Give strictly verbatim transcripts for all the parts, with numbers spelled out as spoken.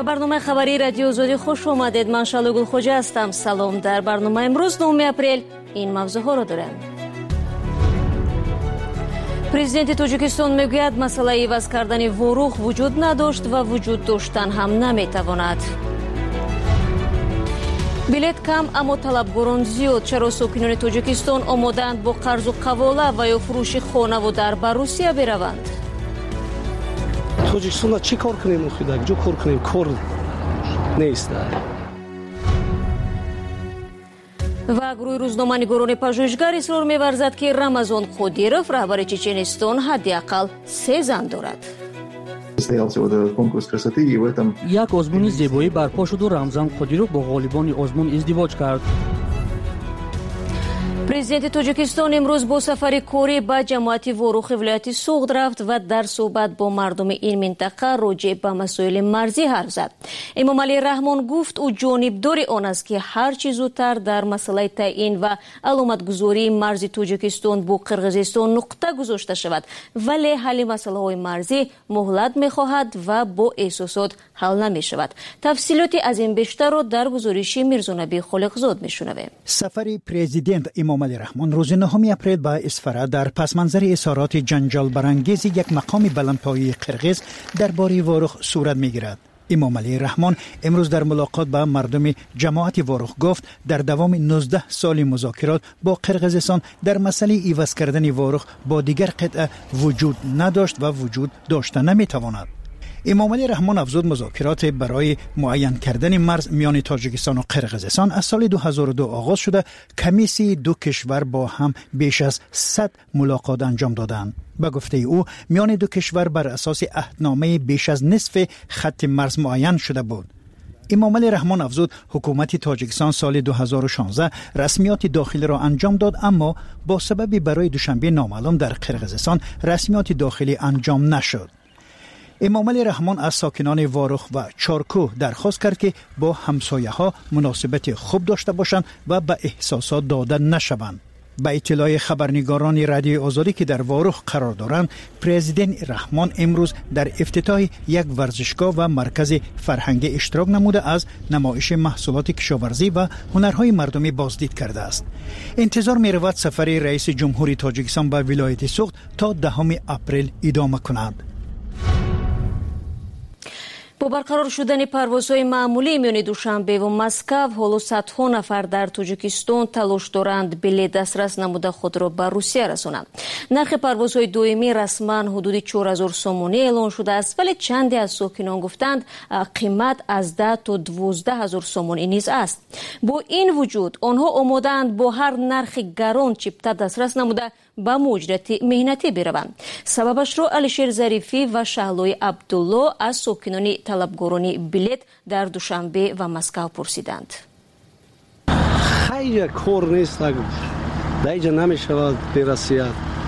برنامه خبری رادیو آزادی خوش آمدید. من شالو گلخوجه هستم. سلام. در برنامه امروز نهم اپریل این موضوع ها را داریم. پرزیدنت تاجیکستان میگوید مسئله عوض کردن ورق وجود نداشت و وجود داشتن هم نمیتواند. بلیت کم اما طلبگاران زیاد. چرا ساکنان تاجیکستان آمادند با قرض و قواله و یا فروش خانه و در به روسیه بروند؟ توجیکستان چی کار کنیم؟ خدا جو کار کنیم کار نیست. و گروه روزنامه‌نگاران پژوهشگر اصرار می‌ورزد که رمضان قادیروف رهبر چچنستان حداقل سه زن دارد. یک آزمون زیبایی برپا شد و رمضان قادیروف با غالبان آزمون ازدواج کرد. پرزیدنت تاجیکستان امروز با سفر کاری به جماعت ورق ولایت سوغد رفت و در صحبت با مردم این منطقه راجع به مسائل مرزی حرف زد. امامعلی رحمان گفت او جانبدار آن است که هر چه زودتر در مسئله تعیین و علامتگذاری مرز تاجیکستان با قرقیزستان نقطه گذاشته شود، ولی حل مسئله های مرزی مهلت می‌خواهد و با احساسات حل نمی‌شود. تفصیلاتی از این بیشتر را در گزارش میرزانبی خالقزاد می‌شنویم. سفر پرزیدنت امامعلی رحمان روز نهم اپریل به اصفهان در پسمنظر اظهارات جنجال برانگیز یک مقام بلندپایه قرقیز درباره ورق صورت می‌گیرد. امامعلی رحمان امروز در ملاقات با مردم جماعت ورق گفت در دوام نوزده سال مذاکرات با قرقیزستان در مسئله عوض کردن ورق با دیگر قطعه وجود نداشت و وجود داشته نمی‌تواند. امامعلی رحمان افزود مذاکرات برای معین کردن مرز میان تاجیکستان و قرقیزستان از سال دو هزار و دو آغاز شده. کمیسی دو کشور با هم بیش از صد ملاقات انجام دادند. به گفته او میان دو کشور بر اساس عهدنامه بیش از نصف خط مرز معین شده بود. امامعلی رحمان افزود حکومت تاجیکستان سال دو هزار و شانزده رسمیات داخلی را انجام داد، اما با سببی برای دوشنبه نامعلوم در قرقیزستان رسمیات داخلی انجام نشد. امامعلی رحمان از ساکنان ورق و چارکو درخواست کرد که با همسایه ها مناسبت خوب داشته باشند و به احساسات داده نشوند. به اطلاع خبرنگاران رادیو آزادی که در ورق قرار دارند، پرزیدنت رحمان امروز در افتتاح یک ورزشگاه و مرکز فرهنگی اشتراک نموده از نمایش محصولات کشاورزی و هنرهای مردمی بازدید کرده است. انتظار می رود سفر رئیس جمهوری تاجیکستان به ولایت سوغد تا دهم اپریل ادامه کند. با برقرار شدن پروازهای معمولی میان دوشنبه و مسکو، حالا صدها نفر در تاجیکستان تلاش دارند بلیط دسترس نموده خود را به روسیه رسانند. نرخ پروازهای دائمی رسما حدود چهار هزار سومونی اعلان شده است، ولی چندی از ساکنان گفتند قیمت از ده تا دوازده هزار سومونی نیز است. با این وجود آنها آماده‌اند با هر نرخ گران چپتر دسترس نموده به مهاجرت مهنتی بروند. سببش را علیشیر ظریفی و شهلای عبدالله از ساکنان طلبگاران بلیط در دوشنبه و مسکو پرسیدند. خیلی کار نیست، در اینجا نمی شود برسید.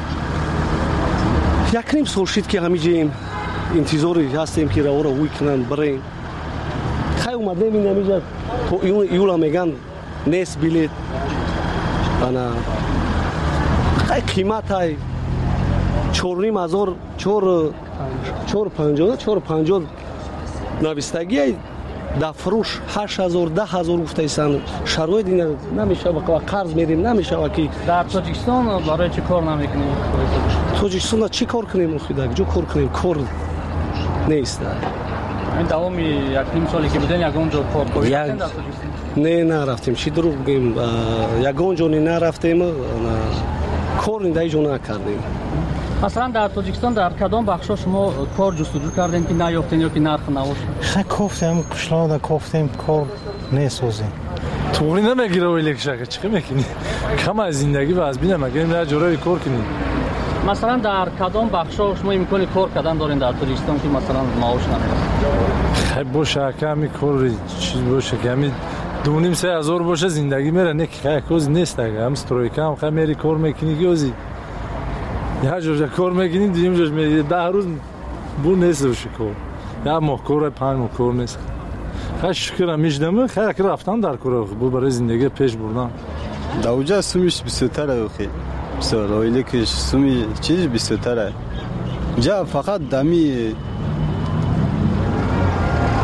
یک نیم سال شد که همیشه انتظاری هستیم که رو رو وی کنن برین. خیلی اومد نمید نمیجد تو ایولا میگن نیست بلیط. انا خیلی قیمت های چهار نیم هزار چهار چهار پنجاه چهار پنجاه نویستگی در فروش هشت هزار ده هزار گفته ایستن. شرایط دیگه نمیشه و قرض میدیم نمیشه و که در تاجیکستان برای چه کار نمیکنیم؟ تاجیکستان چی کار کنیم؟ خدا جو کار کنیم کار نیست. این دوام یک نیم سالی که بودن یک اونجا کار کردن در تاجیکستان؟ نه نرفتیم. چی دروغ بگیم یک اونجا نرفتیم، کار در اینجا نکردیم. مثلا در تاجیکستان در کدام بخشا شما کار جستجو کردین که نیافتین یا که نرخ نباشه؟ خیلی کفتیم قشلاده کفتیم کار نیسوزیم. توری نمیگیره ولی کشکه چی میکنی؟ کم از زندگی و از بینه مگه نه جورایی کار کنی؟ مثلا در کدام بخشا شما میکنی کار کردن دارین در تاجیکستان که مثلا معاش نمیده؟ خیلی باشه کمی کار چیز باشه کمی دو نیم سه هزار باشه زندگی میره نه که کوز نیست دیگه. هم استرویکا هم خیلی میری کار میکنی گوزی. یا جوجا کار میکنی دیم جوج میری ده روز بو نیست وش کار. یا ماه کار پنج ماه کار نیست. خیلی شکر میشدم خیلی که رفتن در کار بو برای زندگی پیش بردن. دوجا سومیش بیستره خیلی. بسیار اویلی که سومی چیز بیستره. جا فقط دمی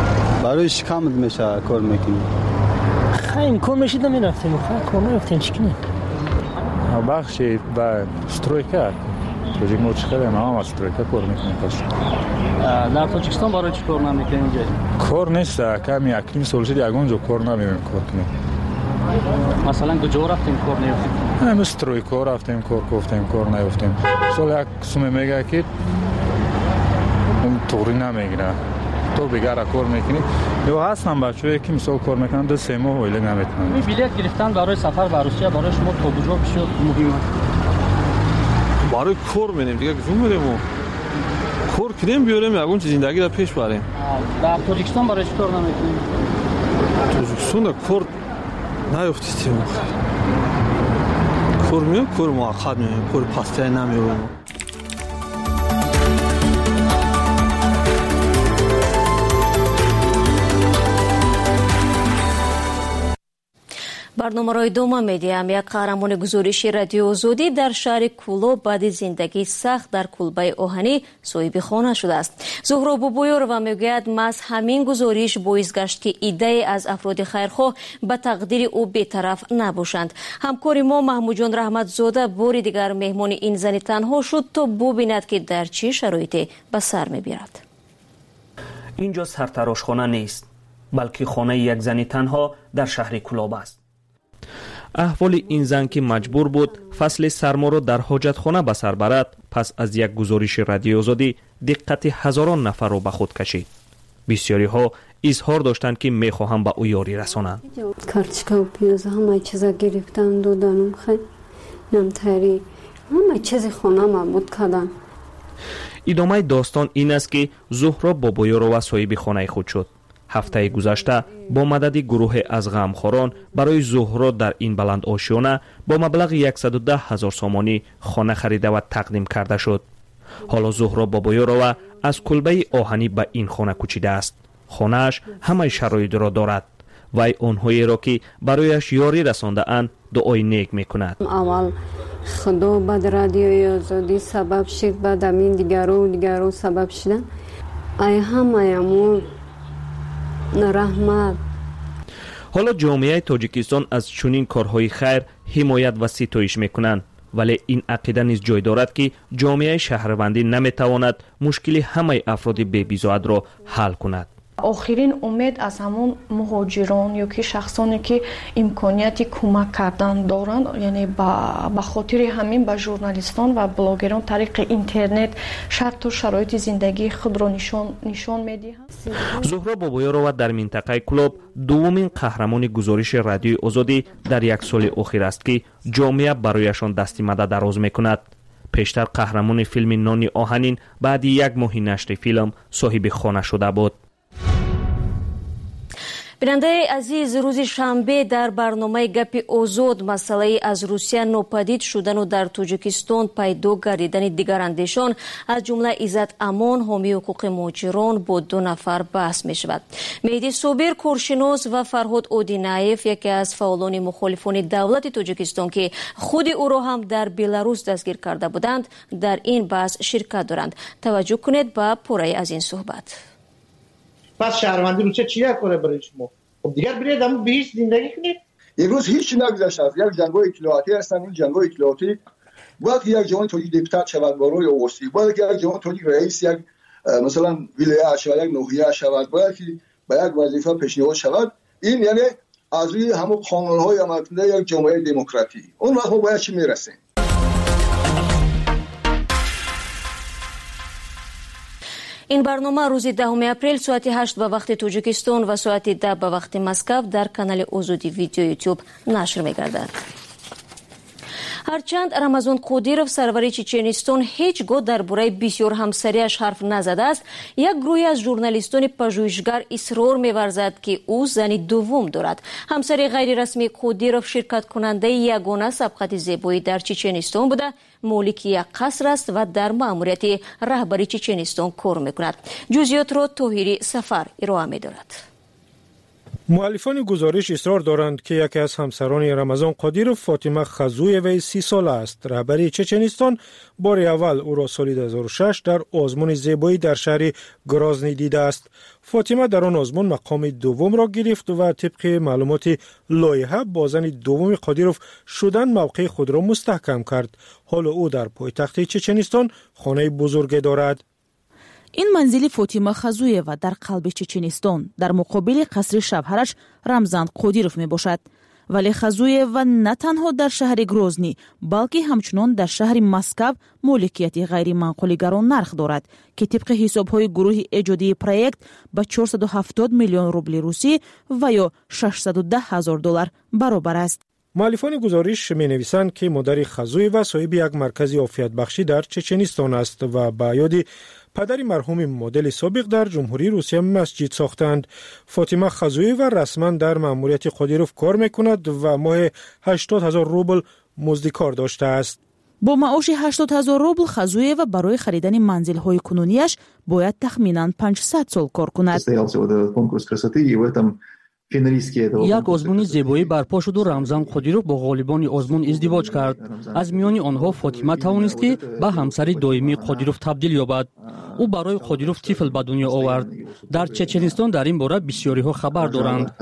برایش کم میشه کار میکنی؟ خیلی کار میشید نمیرفتیم خیلی کار نمیرفتیم چکنی بخشی با سترویکا توجیک موچ خیلی ما هم سترویکا کار میکنیم پس در تاجیکستان برای چی کار نمیکنیم اینجا؟ کار نیست کمی اکنیم سال شد یکونجا کار نمیکنیم کار کنیم مثلا کجا رفتیم کار نیفتیم؟ هم سترویکا رفتیم کار گفتیم کار نیفتیم سال یک سومه میگه که اون طوری نمیگیره تو بگره کار میکنی یا هستن بچه‌ای که مثال کار میکنن دو سه ماه ولی نمیتونن این بلیط گرفتن برای سفر به روسیه برای شما تا کجا بسیار مهمه برای کار میریم دیگه کجا میریم کار کنیم بیاریم یگون چیز زندگی را پیش بریم در تاجیکستان برای چی کار نمیکنیم تاجیکستان در کار نیفتیم کار میریم کار موقت میریم کار پسته نمیریم барномарои дома медиҳам як қаҳрамони гузориши радиои озодӣ дар шаҳри куло баъди зиндагии сахт дар кулбаи оҳанӣ соҳиби хона шудааст. зуҳро бобоёрова мегӯяд маҳз ҳамин гузориш боис гашт ки иддаe аз афроди хайрхоҳ ба тақдири ӯ бетараф набошанд. ҳамкори мо маҳмудҷон раҳматзода бори дигар меҳмони ин зани танҳо шуд то бубинад ки дар чӣ шароите ба сар мебирад. инҷо сартарошхона нест, балки хонаи як зани танҳо дар шаҳри кулоб аст. аҳволи ин зан ки маҷбур буд фасли сарморо дар ҳоҷатхона ба сар барад пас аз як гузориши радиои озодӣ диққати ҳазорон нафарро ба худ кашид. бисёриҳо изҳор доштанд ки мехоҳанд ба ӯ ёрӣ расонанд. карточкаву пиёза ҳамаи чиза гирифтан доданам хеле намтари ҳамаи чизи хонама буд кадан. идомаи достон ин аст ки зуҳро бобоёрова соҳиби хонаи худ шуд. ҳафтаи гузашта бо мадади гурӯҳе аз ғамхорон барои зуҳро дар ин баландошиёна бо маблағи яксаду даҳ ҳазор сомонӣ хона харида ва тақдим карда шуд. ҳоло зуҳро бобоёрова аз кулбаи оҳанӣ ба ин хона кӯчидааст. хонааш ҳамаи шароитро дорад. вай онҳоеро ки барояш ёрӣ расондаанд дуои нек мекунад. аввал худо баъд радиои озодӣ сабаб шид баъд амин дигару дигару сабаб шидан ай ҳамаяму раҳмат. ҳоло ҷомеаи тоҷикистон аз чунин корҳои хайр ҳимоят ва ситоиш мекунанд, вале ин ақида низ ҷой дорад ки ҷомеаи шаҳрвандӣ наметавонад мушкили ҳамаи афроди бебизоатро ҳал кунад. охирин умед аз ҳамон муҳоҷирон ё ки шахсоне ки имконияти кӯмак кардан доранд, яъне ба хотири ҳамин ба журналистон ва блогерон тариқи интернет шарту шароити зиндагии худро нишон медиҳанд. зуҳро бобоёрова дар минтақаи кулоб дуввумин қаҳрамони гузориши радиои озодӣ дар як соли охир аст ки ҷомеа барояшон дасти мадад дароз мекунад. пештар қаҳрамони филми Нони оҳанин баъди як моҳи нашри филм соҳиби хона шуда буд. бинандаи азиз, рӯзи шанбе дар барномаи гапи озод масъалаи аз Русия нопадид шудану дар Тоҷикистон пайдо гардидани дигарандешон аз ҷумла Иззат Амон ҳомии ҳуқуқи муҳоҷирон бо ду нафар баҳс мешавад. Меҳди Собир коршинос ва Фарҳод Одинаев яке аз фаъолони мухолифони давлати Тоҷикистон ки худи ӯро ҳам дар Беларус дастгир карда буданд дар ин баҳс ширкат доранд. таваҷҷӯҳ кунед ба пораи аз ин суҳбат. پس شهروندی روسیه چیه کنه برای شما؟ خب دیگر برید اما به هیچ زندگی کنید. امروز هیچ نگذشته است. یک جنگ‌های اطلاعاتی هستن. این جنگ‌های اطلاعاتی باید یک جوان تاجیک دپوتات شود برای اوستی، باید یک جوان تاجیک رئیس یک مثلا ولایت شود، یک ناحیه شود، باید که به یک وظیفه پیشنهاد شود. این یعنی از روی همون قانون‌های عملکننده یک جامعه دموکراتی. اون وقت ما باید چی میرسیم؟ ин барнома рӯзи даҳуми апрел соати ҳашт ба вақти Тоҷикистон ва соати да ба вақти Москав дар канали Озодӣ видео YouTube нашр мегардад. ҳарчанд Рамазон Қодиров сарвари Чеченистон ҳеҷ гоҳ дар бораи бисёр ҳамсариаш ҳарф назадааст, як гурӯҳи аз журналистони пажӯҳишгар исрор меварзад ки ӯ зани дуввум дорад. ҳамсари ғайрирасмии Қодиров ширкаткунандаи ягона сабқати зебоӣ дар Чеченистон буда молики як қаср аст ва дар маъмурияти раҳбари Чеченистон кор мекунад. ҷузъиётро Тоҳири Сафар ироа медорад. مؤلفان گزارش اصرار دارند که یکی از همسران رمضان قادیروف فاطمه خزویوی سی ساله است. رهبری چچنستان بار اول او را سال دو هزار و شش در آزمون زیبایی در شهر گرازنی دیده است. فاطمه در آن آزمون مقام دوم را گرفت و طبق معلومات لایحه با زن دوم قادیروف شدن موقع خود را مستحکم کرد. حال او در پایتخت چچنستان خانه بزرگی دارد. این منزل فاطمه خزویوه در قلب چچنستان در مقابل قصر شوهرش رمضان قادیروف می باشد. ولی خزویوه نه تنها در شهر گروزنی بلکه همچنان در شهر مسکو مالکیت غیر منقولگران نرخ دارد که طبق حساب‌های گروه ایجادی پروژه با چهارصد و هفتاد میلیون روبل روسی و یا ششصد و ده هزار دلار برابر است. مؤلفان گزارش می نویسند که مادر خزویوه صاحب یک مرکز عافیت بخشی در چچنستان است و با یاد پدر مرحوم مدل سابق در جمهوری روسیه مسجد ساختند. فاطمه خزویوه رسما در مأموریت قادیروف کار میکند و ماه هشتاد هزار روبل مزد کار داشته است. با معاش هشتاد هزار روبل خزویوه برای خریدن منزل‌های کنونیش باید تخمیناً پانصد سال کار کند. یک آزمون زیبایی برپا شد و رمضان قادیروف با غالبان آزمون ازدواج کرد. از میان آنها فاطمه توانست که به همسر دائمی قادیروف تبدیل یابد. او برای قادیروف طفل به دنیا آورد. در چچنستان در این باره بسیاری ها خبر دارند.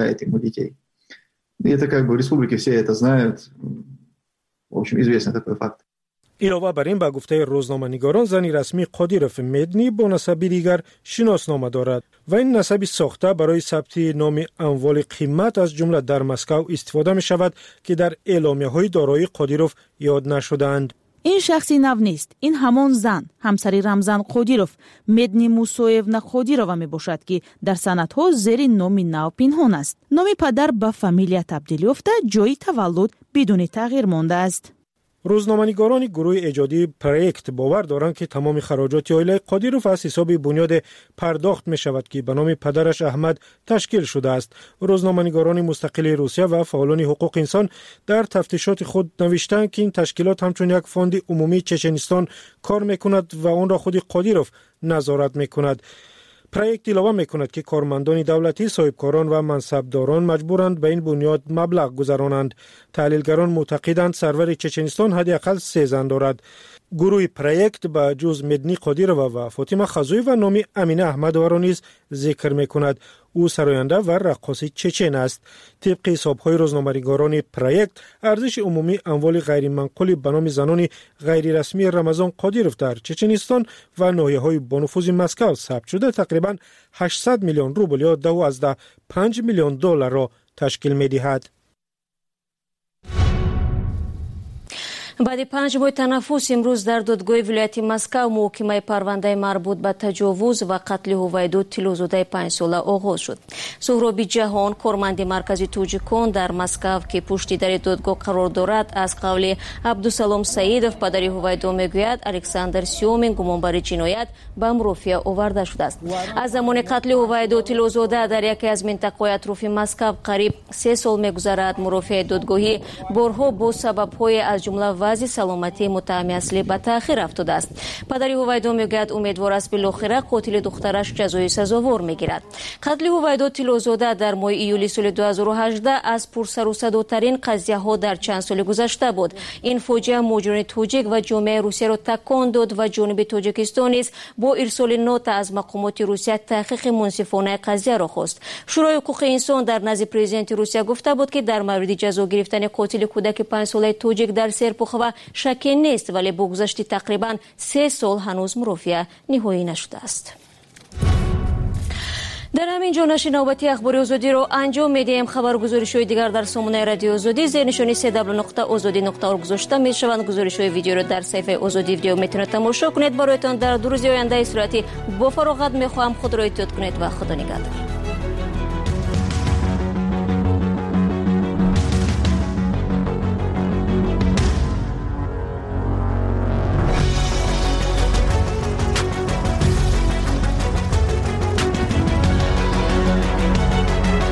علاوه بر این به گفته روزنامه‌نگاران زنی رسمی قادیروف مدنی با نسبی دیگر شناسنامه دارد و این نسبی ساخته برای ثبت نام اموال قیمت از جمله در مسکو استفاده می شود که در اعلامیه‌های دارایی قادیروف یاد نشدند. این شخصی نو نیست. این همان زن همسری رمضان قادیروف مدنی موسویونا قادیرووا می باشد که در سندها زیر نام نو پنهان است. نام پدر به فامیلیا تبدیل یافته، جای تولد بدون تغییر مانده است. روزنامه‌نگاران گروه ایجادی پروژه باور دارند که تمام خراجات عائله قادیروف از حساب بنیاد پرداخت می شود که به نام پدرش احمد تشکیل شده است. روزنامه‌نگاران مستقل روسیه و فعالان حقوق انسان در تفتیشات خود نوشتند که این تشکیلات همچون یک فاند عمومی چچنستان کار می کند و آن را خود قادیروف نظارت می کند. پروژه علاوه می‌کند که کارمندان دولتی، صاحبکاران و منصبداران مجبورند به این بنیاد مبلغ گذرانند. تحلیلگران معتقدند سرور چچنستان حداقل سه زن دارد. گروه پروژه با جز مدنی قادیرووا و فاطمه خزویوه و نام امینه احمدووا را نیز ذکر می‌کند. او سراینده و رقاص چچن است. طبق حساب‌های روزنامه‌نگاران پروژه ارزش عمومی اموال غیر منقول به نام زنان غیر رسمی رمضان قادیروف در چچنستان و ناحیه‌های با نفوذ مسکو ثبت شده تقریباً هشتصد میلیون روبل یا دوازده پنج میلیون دلار را تشکیل می‌دهد. баъди панҷ моҳи танаффус имрӯз дар додгоҳи вилояти Москав муҳокимаи парвандаи марбут ба таҷовуз ва қатли ҳувайдо тиллозодаи панҷсола оғоз шуд. суҳроби ҷаҳон, корманди маркази тоҷикон дар Москав ки пушти дари додгоҳ қарор дорад, аз қавли Абдусалом Саидов падари ҳувайдо мегӯяд Александр Сёмин гумонбари ҷиноят ба мурофиа оварда шудааст. аз замони қатли ҳувайдо тиллозода дар яке аз минтақаҳои атрофи Москав қариб се сол мегузарад. мурофиаи додгоҳӣ борҳо бо сабабҳое аз ҷумла вазъи саломатии муттаҳами аслӣ ба таъхир афтодааст. падари ҳувайдо мегӯяд умедвор аст билохира қотили духтараш ҷазои сазовор мегирад. қатли ҳувайдо тиллозода дар моҳи июли соли ду ҳазору ҳаждаҳ аз пурсарусадотарин қазияҳо дар чанд соли гузашта буд. ин фоҷиа муҳоҷирони тоҷик ва ҷомеаи русияро такон дод ва ҷониби тоҷикистон низ бо ирсоли нота аз мақомоти русия таҳқиқи мунсифонаи қазияро хост. шӯрои ҳуқуқи инсон дар назди президенти русия гуфта буд ки дар мавриди ҷазо гирифтани қотили кӯдаки панҷсолаи тоҷик дар серпухова шакке нест, вале бо гузашти тақрибан се сол ҳанӯз мурофиа ниҳоӣ нашудааст. дар ҳамин ҷо нашри навбати ахбори озодиро анҷом медиҳем. хабаргузоришҳои дигар дар сомонаи радиои озодӣ зернишони се дабл нуқта озодӣ нуқта орг гузошта мешаванд. гузоришҳои видеоро дар саҳифаи озодӣ видео метавонед тамошо кунед. бароятон дар ду рӯзи ояндаи сурати бо фароғат мехоҳам худро эҳтиёт кунед ва худо нигаҳдор.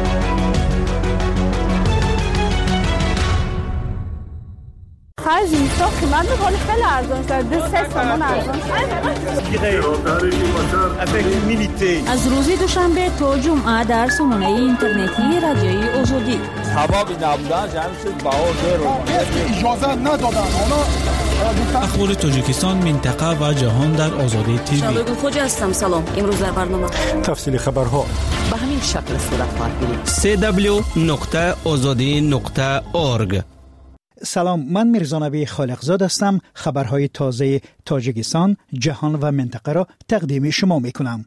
Праздник تا قیمت ولی خیلی ارزان شد. دو سه تومان ارزان شد. از روز دوشنبه تا جمعه در سامانه اینترنتی رادیوی آزادی. سببی نبودن جمعیت بهار داره. اجازه ندادن. اخبار تاجیکستان، منطقه و جهان در آزادی تیوی. شبگون خوجا هستم. سلام. امروز در برنامه تفصیل خبرها به همین شکل صورت می‌گیرد. سی دبلیو نقطه آزادی نقطه اورگ. سلام، من میرزا خالقزاد هستم. خبرهای تازه تاجیکستان، جهان و منطقه را تقدیم شما میکنم.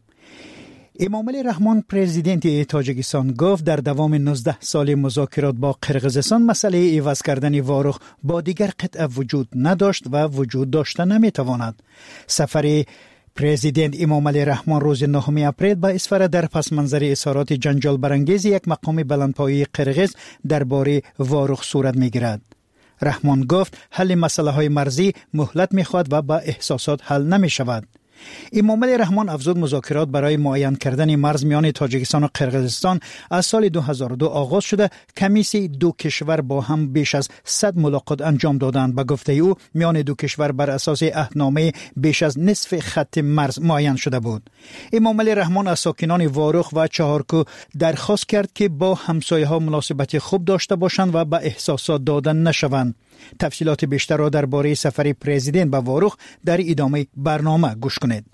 امامعلی رحمان پرزیدنت تاجیکستان گفت در دوام نوزده سال مذاکرات با قرقیزستان مسئله عوض کردن واروخ با دیگر قطعه وجود نداشت و وجود داشته نمیتواند. سفر پرزیدنت امامعلی رحمان روز نهم اپریل با اسفر در پس منظر اظهارات جنجال برانگیز یک مقام بلندپایه قرقیز درباره واروخ صورت میگیرد. رحمان گفت حل مسئله های مرزی مهلت میخواد و با احساسات حل نمی شود. امامعلی رحمان افزود مذاکرات برای معین کردن مرز میان تاجیکستان و قرقیزستان از سال دو هزار و دو آغاز شده. کمیسی دو کشور با هم بیش از صد ملاقات انجام دادند. به گفته او میان دو کشور بر اساس عهدنامه بیش از نصف خط مرز معین شده بود. امامعلی رحمان از ساکنان واروخ و چهارکو درخواست کرد که با همسایه ها مناسبت خوب داشته باشند و به احساسات دادن نشوند. تفصیلات بیشتر را درباره سفر پرزیدنت به واروخ در ادامه برنامه گوش کنید.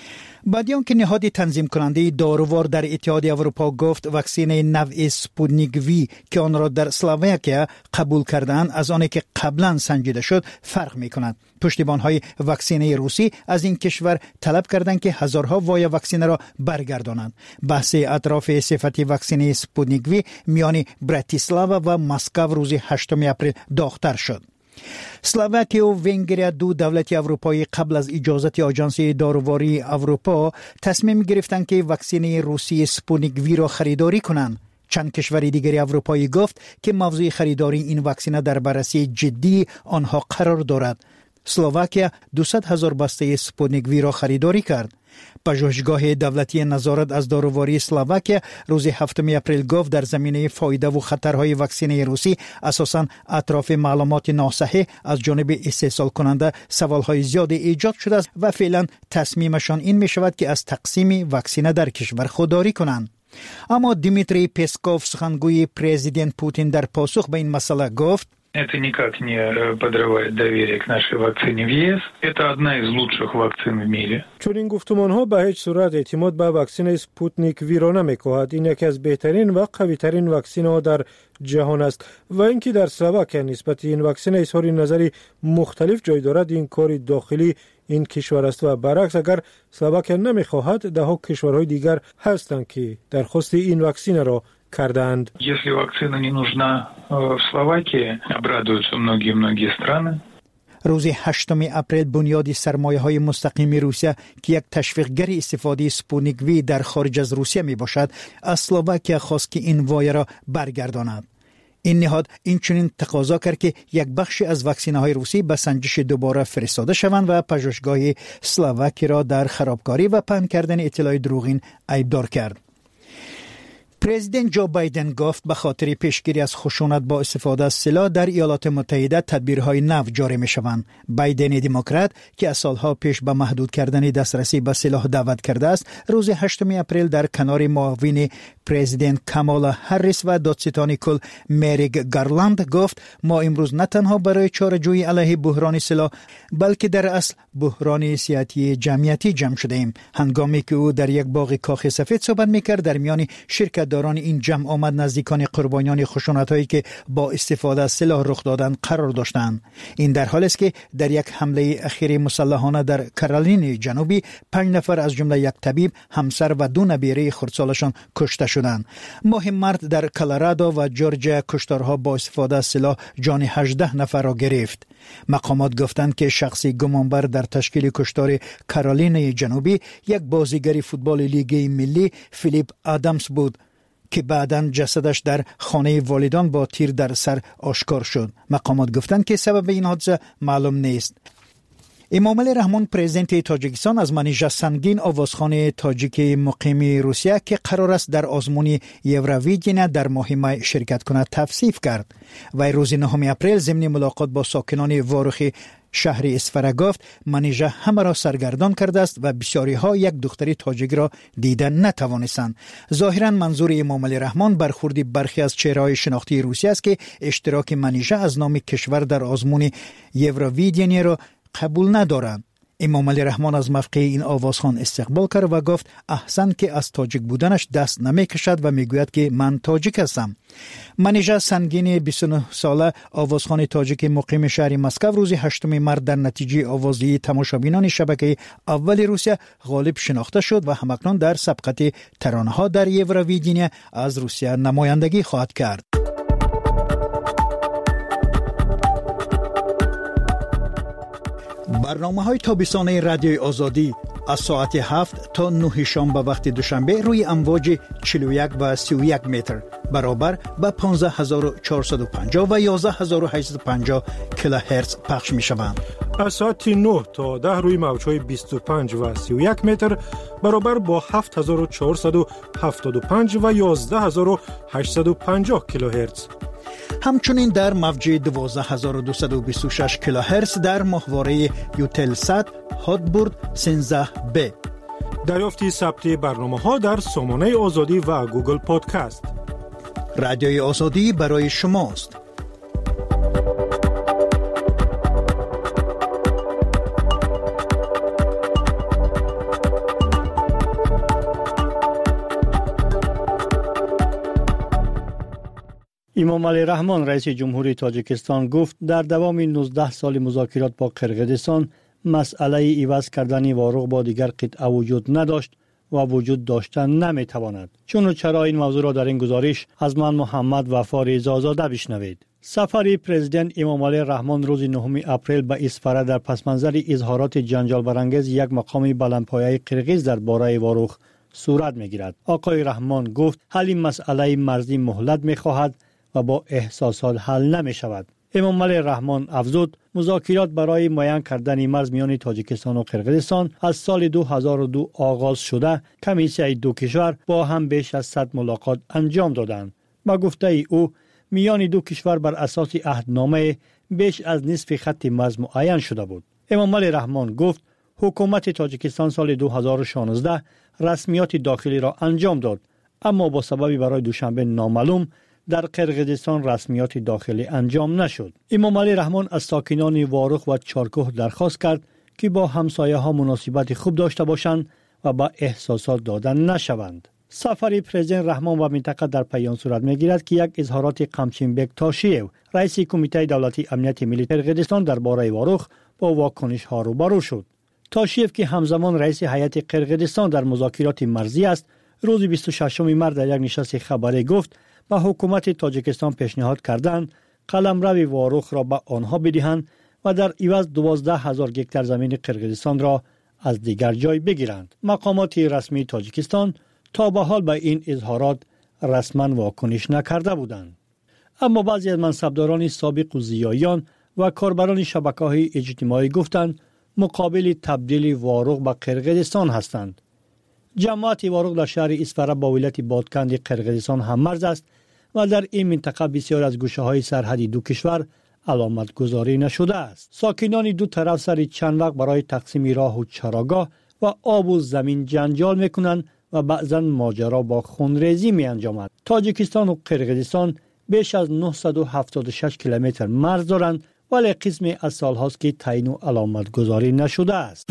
بعدیان که نهاد تنظیم کننده دارووار در اتحاد اروپا گفت واکسن نوع سپوتنیک وی که آن را در اسلواکیا قبول کردند از آنی که قبلا سنجیده شد فرق می کند. پشتیبان‌های واکسن روسی از این کشور طلب کردند که هزارها وای واکسن را برگردانند. بحث اطراف صفت واکسن سپوتنیک وی میان براتیسلاوا و مسکو روز هشتم اپریل داغ‌تر شد. اسلواکیا و ونگریا دو دولت اروپایی قبل از اجازت آژانس داروواری اروپا تصمیم گرفتند که واکسن روسی سپوتنیک وی را خریداری کنند. چند کشور دیگری اروپایی گفت که موضوع خریداری این واکسن در بررسی جدی آنها قرار دارد. اسلواکیا دویست هزار بسته سپوتنیک وی را خریداری کرد. پژوهشگاه دولتی نظارت از داروواری اسلواکیا روز هفتم اپریل گفت در زمینه فایده و خطرهای واکسن روسی اساساً اطراف معلومات ناصحیح از جانب استحصال کننده سوالهای زیادی ایجاد شده است و فعلا تصمیمشان این می شود که از تقسیم واکسن در کشور خودداری کنند. اما دیمیتری پسکوف سخنگوی پرزیدنت پوتین در پاسخ به این مسئله گفت Это никак не подрывает доверие к нашей вакцине в ЕС. Это одна из лучших вакцин в мире. چون این گفتمان‌ها به هیچ صورت اعتماد به واکسن سپوتنیک وی را نمی‌کاهد. این یکی از بهترین و قوی‌ترین واکسن‌ها در جهان است و اینکه در اسلواکیا نسبت این واکسن اظهار نظری مختلف جای دارد این کار داخلی این کشور است و برعکس اگر اسلواکیا نمی‌خواهد ده ها کشورهای دیگر هستند که درخواست این واکسن را کردند. Если вакцина не нужна в Словакии, обрадуются многие-многие страны. روز هشتم اپریل بنیاد سرمایه‌های مستقیم روسیه که یک تشویقگر استفاده سپوتنیک وی در خارج از روسیه می باشد، از اسلواکیا خواست که این وای را برگرداند. این نهاد این چنین تقاضا کرد که یک بخش از واکسن‌های روسی به سنجش دوباره فرستاده شوند و پژوهشگاه اسلواکی را در خرابکاری و پهن کردن اطلاع دروغین ایبدار کرد. پرزیدنت جو بایدن گفت به خاطر پیشگیری از خشونت با استفاده از سلاح در ایالات متحده تدبیرهای نو جاری می شوند. بایدن دموکرات که از سالها پیش به محدود کردن دسترسی به سلاح دعوت کرده است، روز هشتم اپریل در کنار معاون پرزیدنت کامالا هریس و دادستان کل مریک گارلند گفت ما امروز نه تنها برای چاره‌جویی علیه بحران سلاح بلکه در اصل بحران سیاسی جمعیتی جمع شده ایم. هنگامی که او در یک باغ کاخ سفید صحبت میکرد در میان شرکت داران این جمع آمد نزدیکان قربانیان خشونت‌هایی که با استفاده از سلاح رخ دادند قرار داشتند. این در حالی است که در یک حمله اخیر مسلحانه در کارولین جنوبی پنج نفر از جمله یک طبیب، همسر و دو نبیره خردسالشان کشته شدند. ماه مارت در کلرادو و جورجیا کشتارها با استفاده از سلاح جان هجده نفر را گرفت. مقامات گفتند که شخصی گمانبر در تشکیل کشتار کارولین جنوبی یک بازیگر فوتبال لیگ ملی فیلیپ آدامز بود که بعداً جسدش در خانه والدان با تیر در سر آشکار شد. مقامات گفتند که سبب این حادثه معلوم نیست. امامعلی رحمان پرزیدنت تاجیکستان از منیژه سنگین آوازخوان تاجیک مقیم روسیه که قرار است در آزمون یورویدین در ماه می شرکت کند توصیف کرد. و روز نهم اپریل ضمن ملاقات با ساکنان واروخ شهر اسفره گفت منیژه همه را سرگردان کرده است و بسیاری ها یک دختری تاجیک را دیدن نتوانستند. ظاهرا منظور امامعلی رحمان برخورد برخی از چهره‌های شناختی روسیه است که اشتراک منیژه از نام کشور در آزمون یورویدین را قبول ندارند. امامعلی رحمان از موقع این آوازخوان استقبال کرد و گفت احسن که از تاجیک بودنش دست نمی کشد و میگوید که من تاجیک هستم. منیژه سنگین بیست و نه ساله آوازخوان تاجیک مقیم شهر مسکو روز هشتم مارس در نتیجه آوازی تماشابینان شبکه اول روسیه غالب شناخته شد و همکنون در سبقت ترانه‌ها در یورویدین از روسیه نمایندگی خواهد کرد. برنامه های تابستانه رادیوی آزادی از ساعت هفت تا نه شام به وقت دوشنبه روی امواج چهل و یک و سی و یک متر برابر به پانزده هزار و چهارصد و پنجاه و یازده هزار و هشتصد و پنجاه کیلوهرتز پخش می شوند. از ساعت نه تا ده روی موج‌های بیست و پنج و سی و یک متر برابر با هفت هزار و چهارصد و هفتاد و پنج و یازده هزار و هشتصد و پنجاه کیلوهرتز. همچنین در موج دوازده هزار و دویست و بیست و شش کیلوهرتز در ماهواره یوتلسات هاتبورد سیزده بی. دریافتی ثبت برنامه‌ها در سامانه آزادی و گوگل پادکست. رادیوی آزادی برای شماست. امامعلی رحمان رئیس جمهوری تاجیکستان گفت در دوام نوزده سال مذاکرات با قرقیزستان مسئله عوض کردن واروق با دیگر قطعه وجود نداشت و وجود داشتن نمیتواند. چون و چرا این موضوع را در این گزارش از من محمد وفا رضازاده بشنوید. سفر پرزیدنت امامعلی رحمان روز نهم اپریل به اسفره در پسمنظر اظهارات جنجال برانگیز یک مقام بلندپایه قرقیز درباره واروق صورت میگیرد. آقای رحمان گفت حل این مسئله مرزی مهلت میخواهد و با احساسات حل نمی شود. امامعلی رحمان افزود مذاکرات برای معین کردن مرز میان تاجیکستان و قرقیزستان از سال دو هزار و دو آغاز شده کمیسیون دو کشور با هم بیش از صد ملاقات انجام دادند. با گفته او میان دو کشور بر اساس عهدنامه بیش از نصف خط مرز معین شده بود. امامعلی رحمان گفت حکومت تاجیکستان سال دو هزار و شانزده رسمیات داخلی را انجام داد، اما با سببی برای دوشنبه نامعلوم در قرقیزستان رسمیات داخلی انجام نشد. امامعلی رحمان از ساکنان واروق و چارکوه درخواست کرد که با همسایه ها مناسبت خوب داشته باشند و با احساسات دادن نشوند. سفر پرزیدنت رحمان و منطقه در پیان صورت میگیرد که یک اظهارات قمچینبک تاشیو رئیس کمیته دولتی امنیت ملی قرقیزستان درباره واروق با واکنش ها روبرو شد. تاشیف که همزمان رئیس هیئت قرقیزستان در مذاکرات مرزی است، روز بیست و ششم مارس در یک نشست خبری گفت به حکومت تاجیکستان پیشنهاد کردند قلمرو واروق را به آنها بدهند و در عوض دوازده هزار گکتار زمین قرقیزستان را از دیگر جای بگیرند. مقامات رسمی تاجیکستان تا به حال به این اظهارات رسما واکنش نکرده بودند. اما بعضی از منصبداران سابق و زیایان و کاربران شبکه‌های اجتماعی گفتند مقابل تبدیل واروق به قرقیزستان هستند. جماعت واروق در شهر اسفره با ولایت بادکند قرقیزستان هم مرز است و در این منطقه بسیار از گوشه‌های سرحدی دو کشور علامت گذاری نشده است. ساکنان دو طرف سر چند وقت برای تقسیم راه و چراگاه و آب و زمین جنجال میکنند و بعضا ماجرا با خونریزی می انجامد. تاجیکستان و قرقیزستان بیش از نهصد و هفتاد و شش کیلومتر مرز دارند، ولی قسمی از سال هاست که تعیین و علامت گذاری نشده است.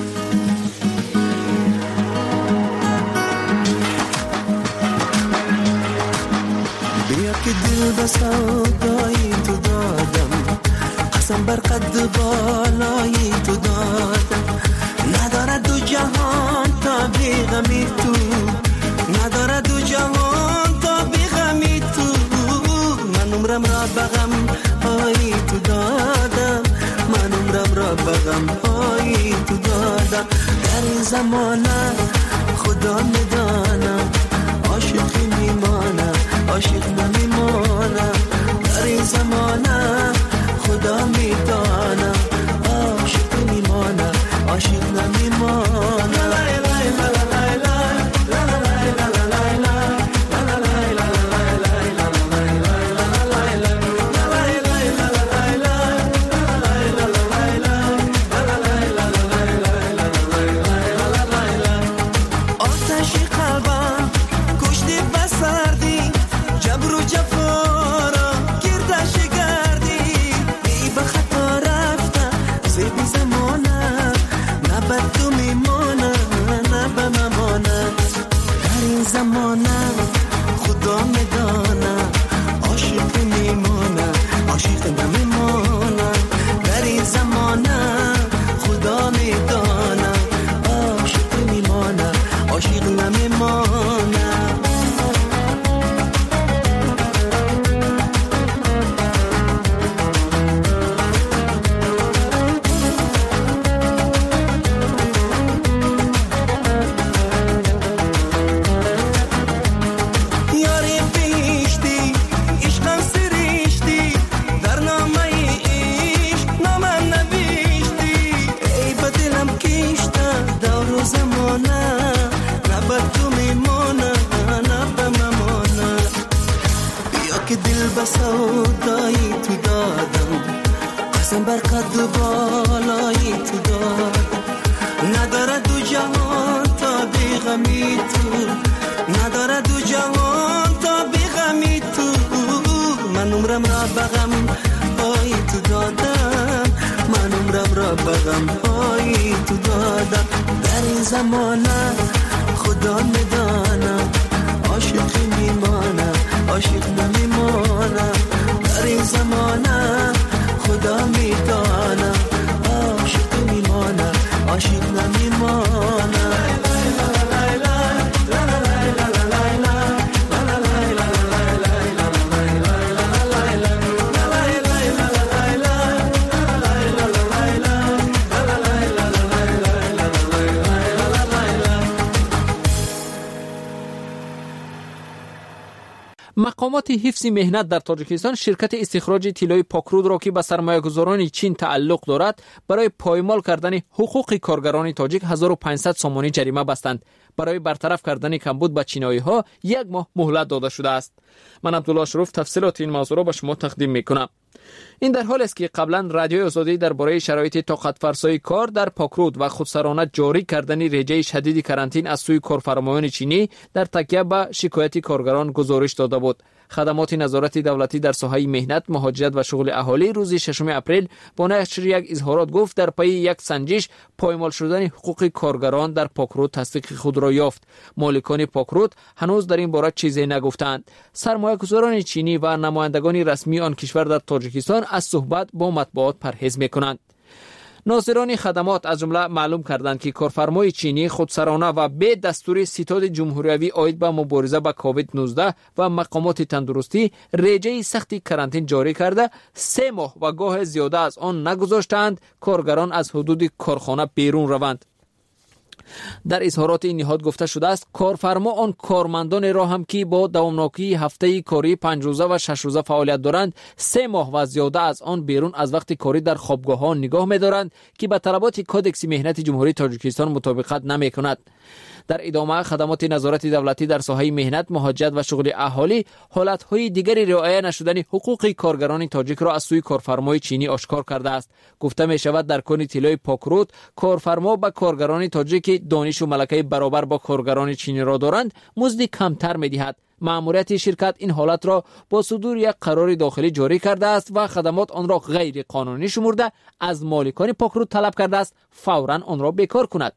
بیا که دل به سودای تو دادم، قسم بر قد بالای تو دادم، نداره دو جهان تا بیغمی تو، نداره دو جهان تا بیغمی تو، من عمرم را بغم های تو دادم، من عمرم را بغم های تو دادم، در این زمانه خدا میدانم عاشقی میمانم، عاشق نمیمانم، در این زمانه خدا میدانم عاشق میمانم. به سودایی تو دادم قسم بر قد بالایی تو دادم نداره دو جهان تا بیغمی تو نداره دو جهان تا بیغمی تو من عمرم را بغم های تو دادم من عمرم را بغم های تو دادم در این زمانه خدا میدانم عاشق میمانم عاشق نمیمانم در این زمانه خدا میدانم عاشق میمانم عاشق نمیمانم مقامات حفظ مهنت در تاجیکستان شرکت استخراج طلای پاکرود را که به سرمایه‌گذاران چین تعلق دارد برای پایمال کردن حقوق کارگران تاجیک هزار و پانصد سومانی جریمه بستند. برای برطرف کردن کمبود به چینایی‌ها یک ماه مهلت داده شده است. من عبدالله شروف تفصیلات این موضوع را به شما تقدیم می‌کنم. این در حالی است که قبلا رادیوی آزادی درباره شرایط طاقت فرسای کار در پاکرود و خودسرانه جاری کردن رژه شدید کرانتین از سوی کارفرمایان چینی در تکیه به شکایت کارگران گزارش داده بود. خدمات نظارت دولتی در ساحه مهنت، مهاجرت و شغل اهالی روز ششم اپریل با نشر یک اظهارات گفت در پی یک سنجش پایمال شدن حقوق کارگران در پاکرود تصدیق خود را یافت. مالکان پاکرود هنوز در این باره چیزی نگفتند. سرمایه‌گذاران چینی و نمایندگان رسمی آن کشور در تاجیکستان از صحبت با مطبوعات پرهیز می‌کنند. ناظران خدمات از جمله معلوم کردند که کارفرمای چینی خودسرانه و به دستور ستاد جمهوریوی عاید به مبارزه با کووید نوزده و مقامات تندرستی رژه سختی کرانتین جاری کرده سه ماه و گاه زیاده از آن نگذاشتند کارگران از حدود کارخانه بیرون روند. در اظهارات این نهاد گفته شده است کارفرما آن کارمندان را هم که با دوامناکی هفته کاری پنج روزه و شش روزه فعالیت دارند سه ماه و زیاده از آن بیرون از وقت کاری در خوابگاه ها نگاه می‌دارند که به طلبات کدکس مهنت جمهوری تاجیکستان مطابقت نمی‌کند. در ادامه خدمات نظارت دولتی در ساحه مهنت، مهاجرت و شغل اهالی حالت‌های دیگری رعایت نشدن حقوق کارگران تاجیک را از سوی کارفرمای چینی آشکار کرده است. گفته می‌شود در کن طلای پاکرود کارفرما با کارگران تاجیک دانش و ملکه برابر با کارگران چینی را دارند مزد کمتر می‌دهد. مأموریت شرکت این حالت را با صدور یک قرار داخلی جاری کرده است و خدمات آن را غیر قانونی شمرده از مالکان پاکرود طلب کرده است فوراً آن را بیکار کند.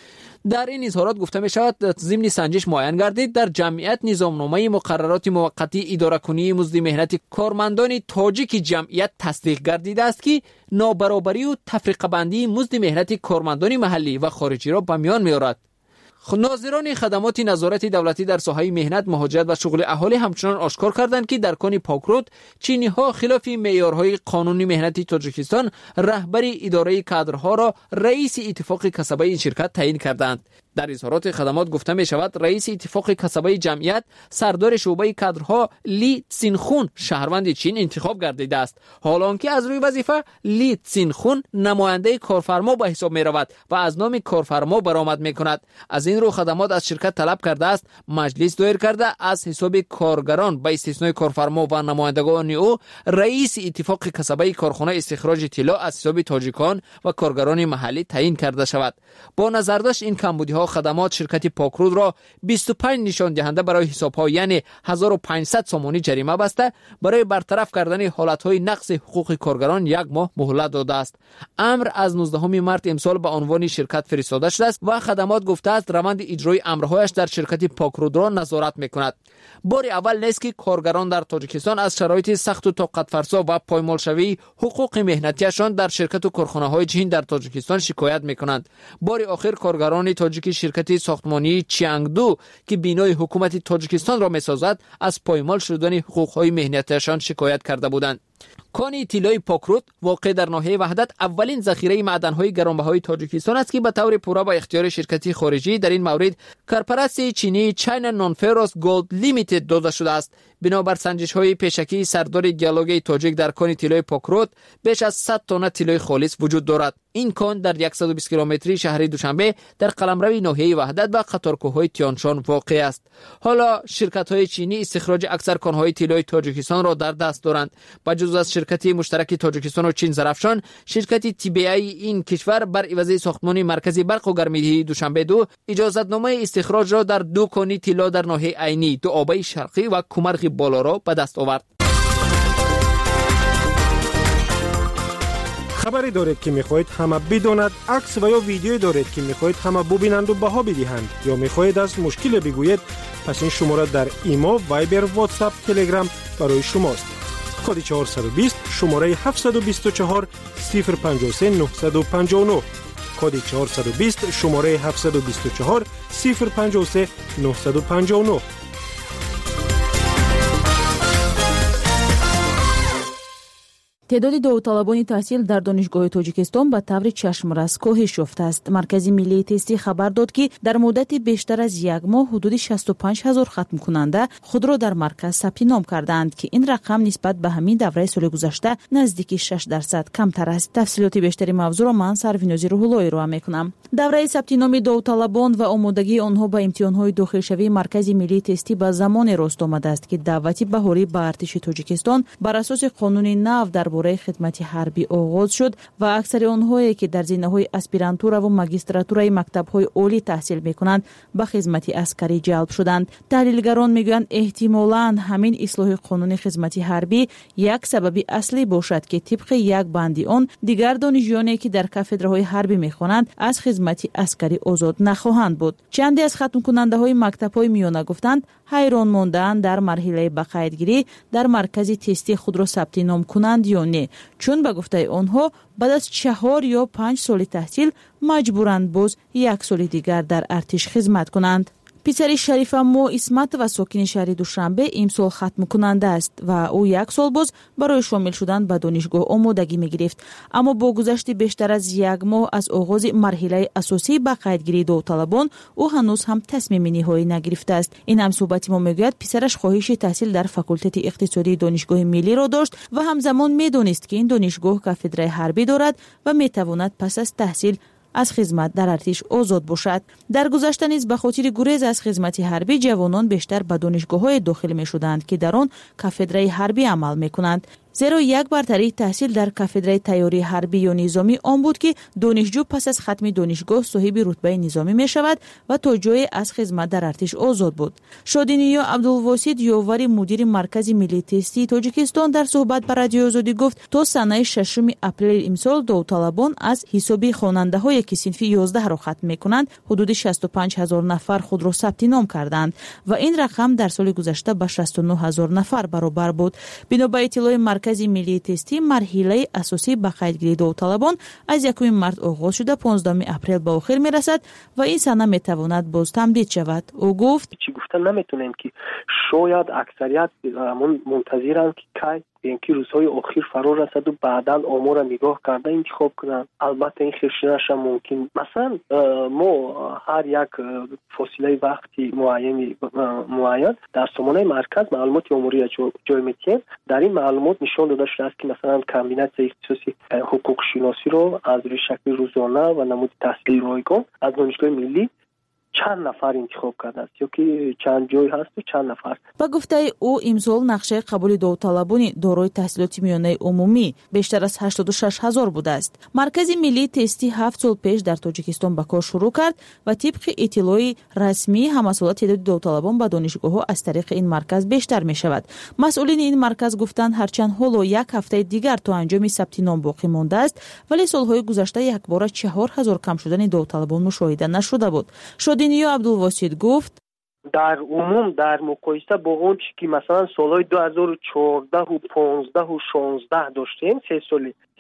در این اظهارات گفته می شود ضمن سنجش معین گردید در جمعیت نظامنامه مقررات موقتی اداره کنی مزد مهنت کارمندان تاجیک جمعیت تصدیق گردیده است که نابرابری و تفریقه بندی مزد مهنت کارمندان محلی و خارجی را به میان می آورد. ناظران خدمات نظارت دولتی در ساحه مهنت، مهاجرت و شغل اهالی همچنان آشکار کردند که در کن پاکرود چینی ها خلاف معیارهای قانونی مهنت تاجیکستان رهبری اداره کادرها را رئیس اتفاق کسبه این شرکت تعیین کردند. در اظهارات خدمات گفته می شود رئیس اتفاق کسبه جمعیت سردار شعبه کادرها لی تسینخون شهروند چین انتخاب گردیده است، حالانکه از روی وظیفه لی تسینخون نماینده کارفرما به حساب می رود و از نام کارفرما برآمد می کند. از این رو خدمات از شرکت طلب کرده است مجلس دایر کرده از حساب کارگران به استثنای کارفرما و نمایندگان او رئیس اتفاق کسبه کارخانه استخراج طلا از حساب تاجیکان و کارگران محلی تعیین کرده شود. با نظر داشت این کمبودی ها خدمات شرکت پاکرود را بیست و پنج نشان دهنده برای حساب ها یعنی هزار و پانصد سومانی جریمه بسته برای برطرف کردن حالت های نقض حقوق کارگران یک ماه مهلت داده است. امر از نوزدهم مارس امسال به عنوان شرکت فرستاده شده است و خدمات گفته است روند اجرای امرهایش در شرکت پاکرود را نظارت میکند. بار اول نیست که کارگران در تاجیکستان از شرایط سخت و طاقت فرسا و پایمال شوی حقوق مهنتیشان در شرکت و کارخانه های چین در تاجیکستان شکایت میکنند. بار آخر کارگران تاجیک شرکت ساختمانی چیانگدو که بینای حکومت تاجیکستان را میسازد از پایمال شدن حقوق های مهنتیشان شکایت کرده بودند. کان طلای پاکرود واقع در ناحیه وحدت اولین ذخیره معدن‌های گرانبهای تاجیکستان است که به طور پورا با اختیار شرکتی خارجی در این مورد کارپرست چینی چاینا نونفروس گولد لیمیتد داده شده است. بنابر سنجش‌های پیشکی سردار گیالوگ تاجیک در کان طلای پاکرود بیش از صد تن طلای خالص وجود دارد. این کان در صد و بیست کیلومتری شهر دوشنبه در قلمرو ناحیه وحدت و قطارکوه‌های تیانشان واقع است. حالا شرکت‌های چینی استخراج اکثر کان‌های طلای تاجیکستان را در دست دارند. بجز از شرکت مشترک تاجیکستان و چین زرافشان، شرکت تی بی ای این کشور بر عوض ساختمان مرکزی برق و گرمایدهی دوشنبه دو اجازتنامه استخراج را در دو کان طلا در ناحیه عینی، دو آبای شرقی و کومرغ بالا را به دست آورد. خبری دارید که میخواهید همه بداند، عکس و یا ویدیویی دارید که میخواهید همه ببینند و بها بدهند، یا میخواهید از مشکل بگویید، پس این شماره در ایمو، وایبر، واتساپ، تلگرام برای شماست. کد چهارصد و بیست شماره هفتصد و بیست و چهار صفر پنجاه و سه نهصد و پنجاه و نه. کد چهارصد و بیست شماره هفتصد و بیست و چهار صفر پنجاه و سه نهصد و پنجاه و نه. تعداد داوطلبان تحصیل در دانشگاه تاجیکستان به طور چشم‌رس کاهش یافته است. مرکز ملی تستی خبر داد که در مدت بیشتر از یک ماه حدود شصت و پنج هزار ختم کننده خود را در مرکز ثبت نام کردند که این رقم نسبت به همین دوره سال گذشته نزدیک شش درصد کمتر است. تفصیلات بیشتری موضوع را من سروینوزی روح‌اللهی را میکنم. دوره ثبت نام داوطلبان و آمادگی آنها به امتحان‌های داخلشوی مرکز ملی تستی به زمان راست آمده است که دعوت بهاری به ارتش تاجیکستان بر اساس قانون نو در برای خدمت حربی آغاز شد و اکثر آنهایی که در زمینه‌های اسپیرانتورا و ماگیستراتورای مکتب‌های عالی تحصیل می‌کنند به خدمت عسکری جلب شدند. تحلیلگران میگویند احتمالاً همین اصلاح قانون خدمت حربی یک سبب اصلی باشد که طبق یک بندی آن دیگر دانشجویانی که در کاتدرهای حربی می‌خوانند از خدمت عسکری آزاد نخواهند بود. چندی از ختم کننده‌های مکتب‌های میانه گفتند حیران ماندند در مرحله بقایتگیری در مرکز تستی خود را ثبت نام کنند یا نه، چون به گفته آنها بعد از چهار یا پنج سال تحصیل مجبورند باز یک سال دیگر در ارتش خدمت کنند. پسر شریف مو اسمت و ساکن شهر دوشنبه امسال ختم کننده است و او یک سال باز برای شامل شدن به دانشگاه آمادگی می‌گرفت، اما با گذشت بیشتر از یک ماه از آغاز مرحله اساسی به قیدگیری داوطلبان او هنوز هم تصمیم نهایی نگرفته است. این هم صحبت ما میگوید پسرش خواهش تحصیل در فاکولته اقتصادی دانشگاه ملی را داشت و همزمان میدانست که این دانشگاه کاتدر حربی دارد و میتواند پس از تحصیل از خدمت در ارتش آزاد باشد. در گذشته نیز به خاطر گریز از خدمت حربی جوانان بیشتر به دانشگاه‌های داخل می‌شدند که در آن کاتدرای حربی عمل می‌کنند. زیرا یک برتری تحصیل در کاتدرای تیاری حربی یا نظامی آن بود که دانشجو پس از ختم دانشگاه صاحب رتبه نظامی می شود و تا جای از خدمت در ارتش آزاد بود. شادینیا عبدالواسید یاور مدیر مرکز ملی تستی تاجیکستان در صحبت با رادیو آزادی گفت تا سنه ششم اپریل امسال داوطلبان از حساب خواننده‌های که صنف یازده را ختم می‌کنند حدود شصت و پنج هزار نفر خود را ثبت نام کردند و این رقم در سال گذشته به شصت و نه هزار نفر برابر بود. بنا به اطلاع مرکز ملی تستی مرحله اساسی به قیدگیری داوطلبان از یکم مارس آغاز شده پانزدهم اپریل به آخر میرسد و این سنه میتواند باز تمدید شود. او گفت چی گفتن نمیتونیم که شاید اکثریت منتظرند که کی اینکه روزهای آخر فرا رسد و بعداً آمار را نگاه کرده انتخاب کنند. البته این خیرشنش هم ممکن. مثلا ما هر یک فاصله وقتی معین معین در سامانه مرکز معلومات عمری جای میتیم. در این معلومات نشان داده شده است که مثلا کابینت اختصاصی حقوق شناسی رو از روی شکل روزانه و نمود تحصیلی رایگان از دانشگاه ملی چند نفر انتخاب کرده است یا که چند جای هست و چند نفر. با گفته او امسال نقشه قبول داوطلبان دارای تحصیلات میانه عمومی بیشتر از هشتاد و شش هزار بوده است. مرکز ملی تستی هفت سال پیش در تاجیکستان به کار شروع کرد و طبق اطلاع رسمی همسال تعداد داوطلبان به دانشگاه‌ها از طریق این مرکز بیشتر می شود. مسئولین این مرکز گفتند هرچند حالا یک هفته دیگر تا انجام ثبت نام باقی مانده است، ولی سالهای گذشته یک بار چهار هزار کم شدن داوطلبان مشاهده نشده بود. دینیا عبدالواسید گفت در عموم در مقایسه با اون چی که مثلا سالهای دو هزار و چهارده و پانزده و شانزده داشتیم، سه سال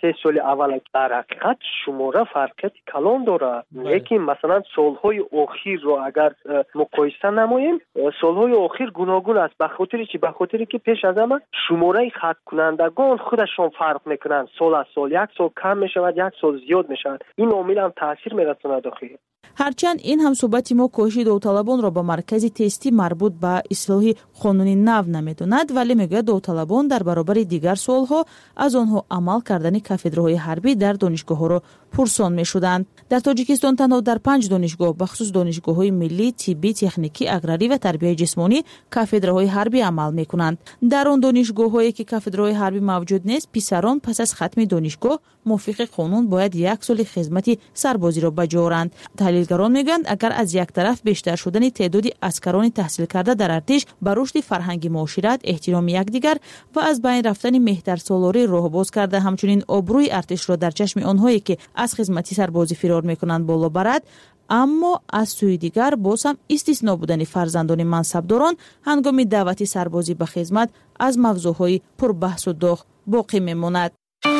سه سال اول در حقیقت شماره فرقیت کلان داره، لیکن مثلا سالهای اخیر رو اگر مقایسه نماییم سالهای اخیر گوناگون است، به خاطر چی؟ به خاطر که پیش از همه شماره خط کنندگان خودشون فرق میکنن، سال از سال یک سال کم میشود یک سال زیاد میشن، این عامل هم تاثیر میرسونه داخل. ҳарчанд ин ҳам суҳбати мо коҳиши довталабонро ба маркази тестӣ марбут ба ислоҳи қонуни нав намедонад, вале мегӯяд довталабон дар баробари дигар суолҳо аз онҳо амал кардани кафедраҳои ҳарбӣ дар донишгоҳҳоро пурсон мешуданд. дар тоҷикистон танҳо дар панҷ донишгоҳ бахусус донишгоҳҳои миллӣ, тиббӣ, техникӣ, аграрӣ ва тарбияи ҷисмонӣ кафедраҳои ҳарбӣ амал мекунанд. дар он донишгоҳҳое ки кафедраҳои ҳарбӣ мавҷуд нест, писарон пас аз хатми донишгоҳ мувофиқи қонун бояд як соли хизмати сарбозиро ба ҷо оранд. таҳлилгарон мегӯянд, агар аз як тараф бештар шудани теъдоди аскарони таҳсилкарда дар артиш ба рушди фарҳанги муошират, эҳтироми якдигар ва аз байн рафтани меҳтарсолорӣ роҳбоз карда, ҳамчунин обрӯи артишро дар чашми онҳое ки аз хизмати сарбозӣ фирор мекунанд боло барад. аммо аз сӯи дигар боз ҳам истисно будани фарзандони мансабдорон ҳангоми даъвати сарбозӣ ба хизмат аз мавзӯъҳои пурбаҳсу доғ боқӣ мемонад.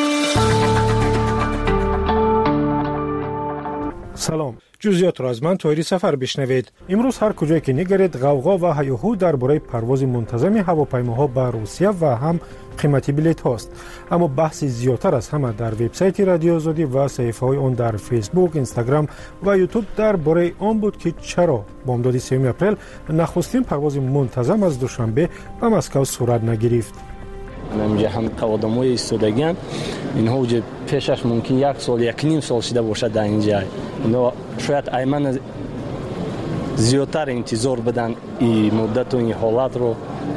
салом, ҷузъиётро аз ман тоҳири сафар бишнавед. имрӯз ҳар куҷое ки нигаред ғавғо ва ҳайёҳу дар бораи парвози мунтазами ҳавопаймоҳо ба Русия ва ҳам қимати билетҳост. аммо баҳси зиёдтар аз ҳама дар вебсайти Радиои Озодӣ ва саҳифаҳои он дар фейсбук, инстаграм ва ютуб дар бораи он буд ки чаро бомдоди сеюми апрел нахустин парвози мунтазам аз душанбе ба Москав сурат нагирифт. намҷа ҳам таводамои истодагиам инҳо уҷа пешаш мумкин як сол як ним сол шида бошад дар ин ҷай, инҳо шояд айман зиёдтар интизор бидан и муддату ин ҳолатро.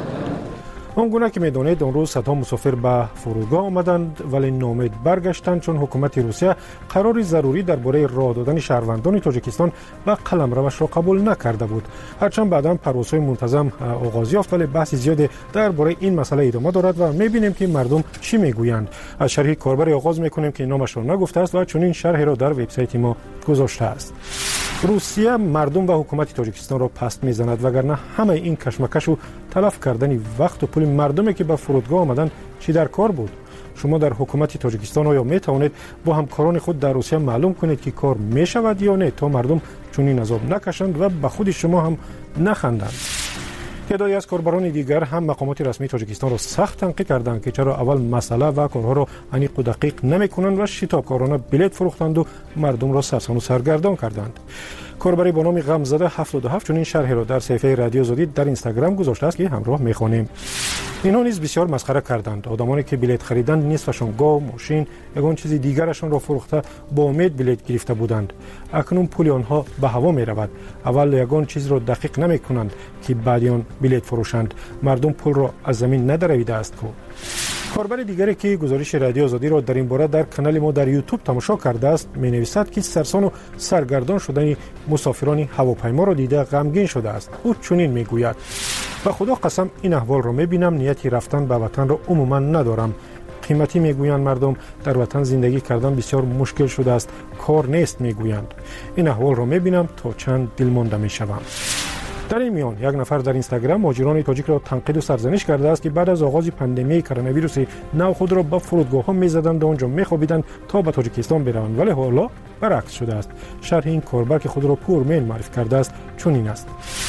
он гуна ки медонед, он рӯз садҳо мусофир ба фурудгоҳ омаданд, вале номед баргаштанд, чун ҳукумати Русия қарори зарурӣ дар бораи роҳ додани шаҳрвандони Тоҷикистон ба қаламравашро қабул накарда буд. ҳарчанд баъдан парвозҳои мунтазам оғоз ёфт, вале баҳси зиёде дар бораи ин масъала идома дорад ва мебинем ки мардум чӣ мегӯянд. аз шарҳи корбаре оғоз мекунем ки номашро нагуфтааст ва чунин шарҳеро дар вебсайти мо гузоштааст. русия мардум ва ҳукумати Тоҷикистонро паст мезанад, вагарна ҳамаи ин кашмакашу талаф кардани вақту пули мардуме ки ба фурудгоҳ омаданд чӣ дар кор буд? шумо дар ҳукумати Тоҷикистон оё метавонед бо ҳамкорони худ дар Русия маълум кунед ки кор мешавад ё не, то мардум чунин азоб накашанд ва ба худи шумо ҳам наханданд. تعدادی از کاربران دیگر هم مقامات رسمی تاجیکستان را سخت تنقید کردند که چرا اول مسئله و کارها را عمیق و دقیق نمی‌کنند و شتابکارانه بلیط فروختند و مردم را سرسام و سرگردان کردند. کاربری با نام غمزده هفتاد و هفت چنین شرحی را در صفحه رادیو آزادی در اینستاگرام گذاشته است که همراه می‌خوانیم. اینها نیز بسیار مسخره کردند. آدمانی که بلیط خریدند نصفشان گاو، ماشین، یگان چیزی دیگرشان را فروخته با امید بلیط گرفته بودند. اکنون پول آنها به هوا می‌رود. اول یگان چیز را دقیق نمی‌کنند که بعد آن بلیط فروشند. مردم پول را از زمین ندریده است کو. کاربر دیگری که گزارش رادیو آزادی را در این باره در کانال ما در یوتیوب تماشا کرده است می‌نویسد که سرسان و سرگردان شدن مسافران هواپیما را دیده غمگین شده است. او چنین میگوید: به خدا قسم این احوال را می‌بینم، نیتی رفتن به وطن را عموما ندارم. قیمتی میگویند مردم در وطن زندگی کردن بسیار مشکل شده است، کار نیست میگویند. این احوال را می‌بینم تا چند دلمانده میشوم. در این میان یک نفر در اینستاگرام مهاجران تاجیک را تنقید و سرزنش کرده است که بعد از آغاز پاندمی کرونا ویروس نو خود را به فرودگاه‌ها می‌زدند و آنجا می‌خوابیدند تا به تاجیکستان بروند، ولی حالا برعکس شده است. شرح این کاربر که خود را پورمن معرفی کرده است چنین است: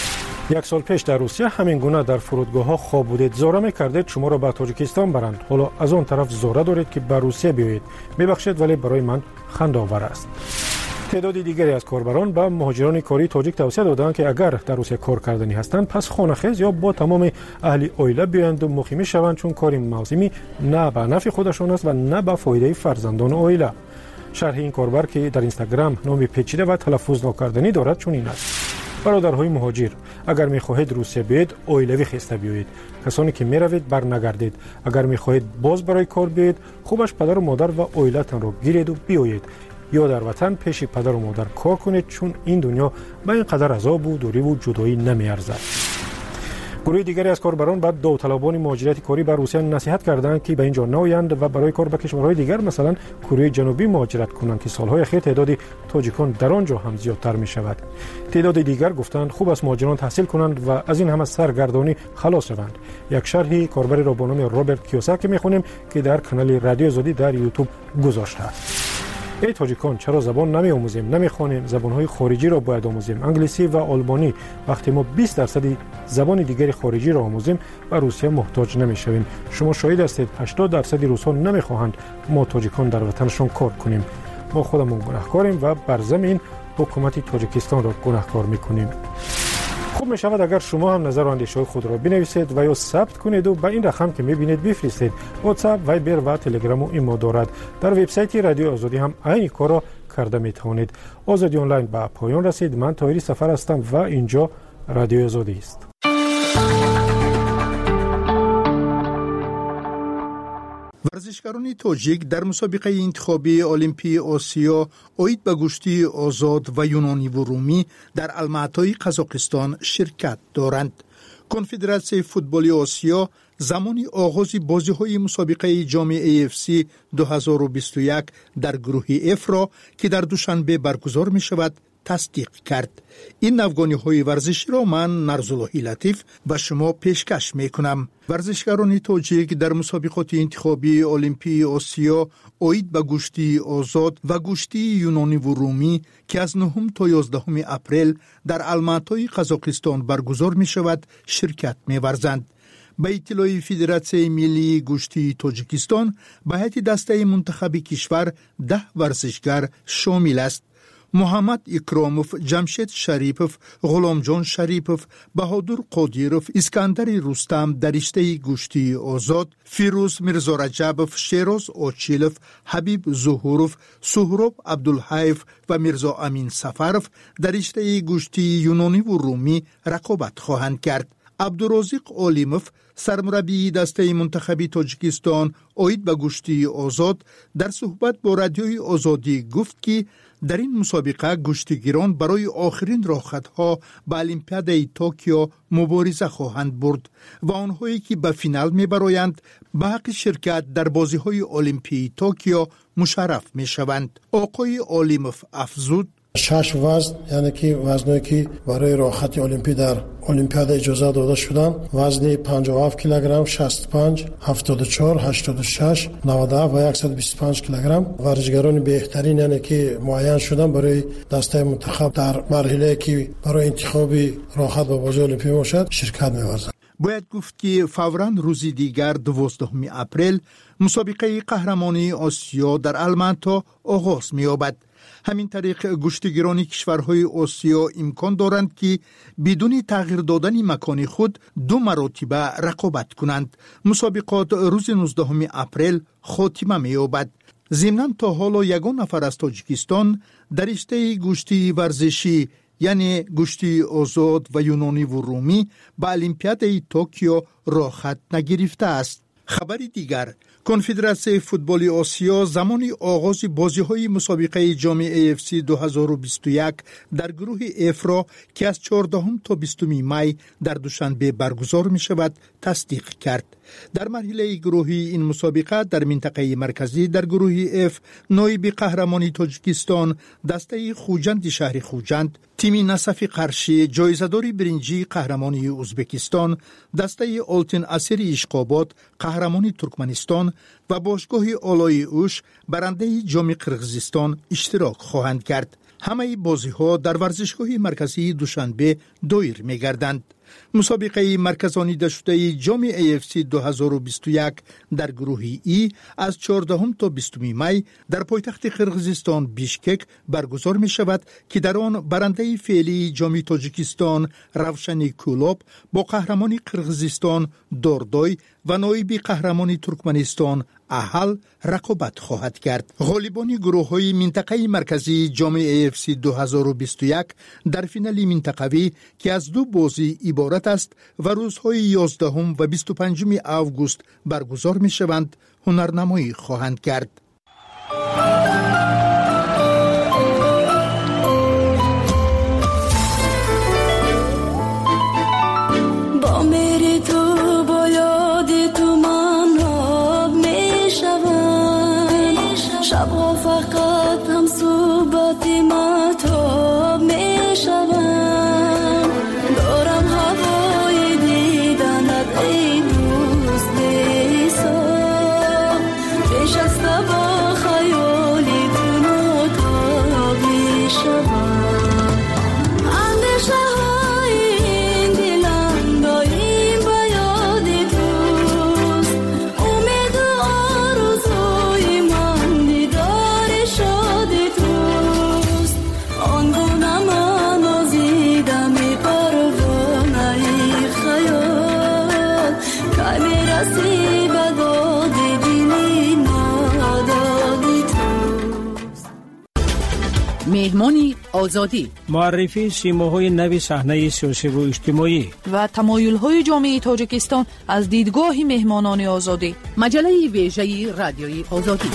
یک سال پیش در روسیه همین گونه در فرودگاه‌ها خواب بودید، زوره می‌کردید شما را به تاجیکستان برند. حالا از آن طرف زوره دارید که به روسیه بیایید. می‌بخشید ولی برای من خنده‌آور است. تعداد دیگری از کاربران به مهاجران کاری تاجیک توصیه دادند که اگر در روسیه کار کردنی هستند پس خانه‌خیز یا با تمام اهل عائله بیایند و مقیم شوند، چون کاری موسمی نه به نفع خودشان است و نه به فایده فرزندان عائله. شرح این کاربر که در اینستاگرام نام پیچیده و تلفظ ناکردنی دارد چنین است: برادرهای مهاجر، اگر می‌خواهید روسیه بیایید عائلوی خسته بیایید. کسانی که می‌روید برنگردید. اگر می‌خواهید باز برای کار بیایید، خوبش پدر و مادر و عائلتان را گیرید و بیایید. یا در وطن پیش پدر و مادر کار کنید، چون این دنیا به این قدر عذاب و دوری و جدایی نمی‌ارزد. گروه دیگری از کاربران بعد داوطلبان مهاجرت کاری به روسیه نصیحت کردند که به اینجا نیایند و برای کار به کشورهای دیگر مثلا کره جنوبی مهاجرت کنند که سالهای اخیر تعداد تاجیکان در آنجا هم زیادتر می شود. تعداد دیگر گفتند خوب است مهاجران تحصیل کنند و از این همه سرگردانی خلاص شوند. یک شرح کاربری را با نام رابرت کیوساک میخونیم که در کانال رادیو آزادی در یوتیوب گذاشته. ای تاجیکان چرا زبان نمی آموزیم، نمی خوانیم؟ زبان‌های خارجی را باید آموزیم. انگلیسی و آلمانی. وقتی ما بیست درصد زبان دیگر خارجی را آموزیم و روسیه محتاج نمی شویم. شما شاهد هستید هشتاد درصد روس‌ها نمی خواهند ما تاجیکان در وطنشان کار کنیم. ما خودمون گناهکاریم و بر زمین حکومت تاجیکستان را گناهکار می‌کنیم. خوب می شود اگر شما هم نظر و اندیشه خود را بنویسید و یا ثبت کنید و به این رقم که می‌بینید بفرستید. واتساپ، وایبر و تلگرام و ایما دارد. در وبسایت رادیو آزادی هم این کار را کرده می‌توانید. آزادی آنلاین به پایان رسید. من طاهری سفر هستم و اینجا رادیو آزادی است. ورزشکاران تاجیک در مسابقه انتخابی المپی آسیا اوید به گشتی آزاد و یونانی و رومی در الماتای قزاقستان شرکت دارند. کنفدراسیون فوتبال آسیا زمان آغاز بازی‌های مسابقه جام ای اف سی دو هزار و بیست و یک در گروه اف را که در دوشنبه برگزار می شود تصدیق کرد. این نوگانی‌های ورزشی را من نرزاللهی لطیف به شما پیشکش می‌کنم. ورزشکاران تاجیک در مسابقات انتخابی المپی آسیا اوید به گشتی آزاد و گشتی یونانی و رومی که از نهم تا یازدهم اپریل در الماتای قزاقستان برگزار می‌شود شرکت می‌ورزند. به اطلاع فدراسیون ملی گشتی تاجیکستان به هیئت دسته منتخب کشور ده ورزشکار شامل است. محمد اکراموف، جمشید شریپوف، غلامجان شریپوف، بهادر قادیروف، اسکندر رستم در رشته گشتی آزاد، فیروز میرزا رجبوف، شیراز آچیلوف، حبیب ظهوروف، سهراب عبدالحیف و میرزا امین سفروف در رشته گشتی یونانی و رومی رقابت خواهند کرد. عبدالرازق علیموف، سرمربی دسته منتخبی تاجیکستان اوید به گشتی آزاد، در صحبت با رادیوی آزادی گفت که در این مسابقه گشتیگیران برای آخرین راحت‌ها به المپیاد توکیو مبارزه خواهند برد و آنهایی که به فینال می‌برایند به حق شرکت در بازی‌های المپی توکیو مشرف می‌شوند. آقای علیموف افزود: شش وزن، یعنی که وزنایی که برای راحت المپی در المپیاد اجازه داده شدن، وزن پنجاه و هفت کیلوگرم، شصت و پنج، هفتاد و چهار، هشتاد و شش، نود و هفت و صد و بیست و پنج کیلوگرم. ورزشکاران بهترین یعنی که معین شدن برای دسته منتخب در مرحله که برای انتخاب راحت به بازی المپی باشد شرکت می‌ورزند. باید گفت که فوراً روزی دیگر دوازدهم اپریل مسابقه قهرمانی آسیا در الماتا آغاز می‌یابد. همین طریق گشتیگیران کشورهای آسیا امکان دارند که بدون تغییر دادن مکان خود دو مرتبه رقابت کنند. مسابقات روز نوزدهم اپریل خاتمه می‌یابد. ضمناً تا حالا یگان نفر از تاجیکستان در رشته گشتی ورزشی یعنی گشتی آزاد و یونانی و رومی به المپیاد توکیو راه خط نگرفته است. خبر دیگر: کنفدراسیون فوتبال آسیا زمان آغاز بازی‌های مسابقه جام ای اف سی دو هزار و بیست و یک در گروه اف را که از چهاردهم تا بیستم می در دوشنبه برگزار می‌شود تصدیق کرد. در مرحله گروهی این مسابقه در منطقه مرکزی در گروه اف نایب قهرمانی تاجیکستان دسته خوجند شهر خوجند، تیم نصف قرشی جایزه‌دار برنجی قهرمانی ازبکستان، دسته آلتین اسیر اشقاباد قهرمانی ترکمنستان و باشگاه آلای اوش برنده جام قرقیزستان اشتراک خواهند کرد. همه بازی‌ها در ورزشگاه مرکزی دوشنبه دایر می‌گردند. مسابقه مرکزانی شده جام ای اف سی دو هزار و بیست و یک در گروه ای از چهاردهم تا بیستم می در پایتخت قرقیزستان بیشکک برگزار می شود که در آن برنده فعلی جام تاجیکستان روشن کولوب با قهرمانی قرقیزستان دوردوی و نایب قهرمانی ترکمنستان احل رقابت خواهد کرد. غالبان گروه‌های منطقه مرکزی جام ای اف سی دو هزار و بیست و یک در فینال منطقوی که از دو بازی عبارت است و روزهای یازدهم و بیست و پنجم آگوست برگزار می‌شوند هنرنمایی خواهند کرد. با فقط هم صحبت مطلب می شوم دارم هوای دیدنت ای دوست نیسا پیش از با خیالی کنو تا می شوم اندیشه های این دلم داریم با یاد توست امید و آرزوی من دیدار شاد توست آنگونه من آزیدم پروانه خیال که میرسی به داد دلی نادادی توست. مهمانی آزادی معرفی سیماهای نوی صحنه سیاسی و اجتماعی و تمایل‌های جامعه تاجیکستان از دیدگاه مهمانان آزادی مجله ویژه رادیوی آزادی.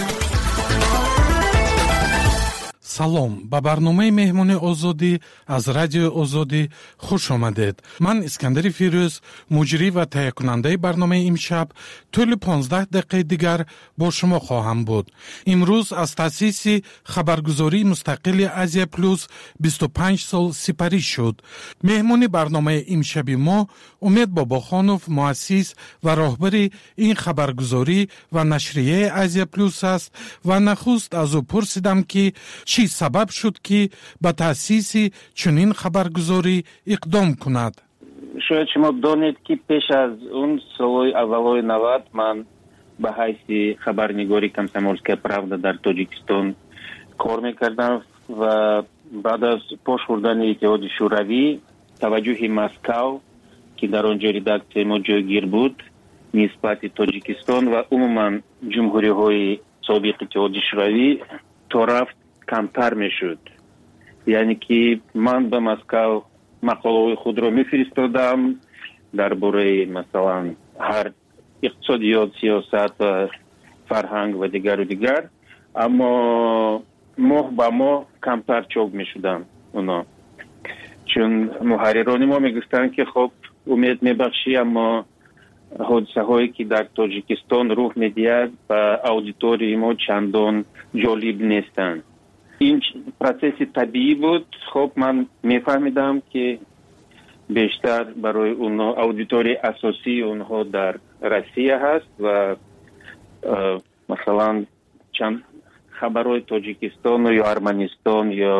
салом ба барномаи меҳмони озодӣ аз радиои озодӣ хуш омадед. Ман Искандари Фирӯз, муҷрӣ ва таҳиякунандаи барномаи имшаб, тӯли понздаҳ дақиқаи дигар бо шумо хоҳам буд. Имрӯз аз таъсиси хабаргузории мустақили Азия Плюс бисту панҷ сол сипарӣ шуд. Меҳмони барномаи имшаби мо Умед Бобохонов, муассис ва роҳбари ин хабаргузорӣ ва нашрияи Азия Плюс аст ва нахуст аз ӯ пурсидам ки чӣ сабаб шуд ки ба таъсиси чунин хабаргузорӣ иқдом кунад. шояд шумо донед ки пеш аз он солҳои аввалои навад ман ба ҳайси хабарнигори «Комсомольская правда» дар Тоҷикистон кор мекардам ва баъд аз пош хӯрдани Иттиҳоди Шӯравӣ таваҷҷӯҳи Москав ки дар он ҷо редаксияи мо ҷойгир буд нисбати Тоҷикистон ва умуман ҷумҳуриҳои собиқи Иттиҳоди Шӯравӣ то рафт камтар мешуд. яъне ки ман ба Москав мақолаҳои худро мефиристодам дар бораи масалан ҳар иқтисодиёт, сиёсат ва фарҳанг ва дигару дигар, аммо моҳ ба моҳ камтар чоп мешуданд оно. чун муҳаррирони мо мегуфтанд ки хоб умед мебахшӣ, аммо ҳодисаҳое ки дар Тоҷикистон рух медиҳад ба аудиторияи мо чандон ҷолиб нестанд. ин процесси табиӣ буд. хоб ман мефаҳмидам ки бештар барои онҳо аудиторияи асосии онҳо дар Россия ҳаст ва масалан чанд хабарҳои Тоҷикистон ё Арманистон ё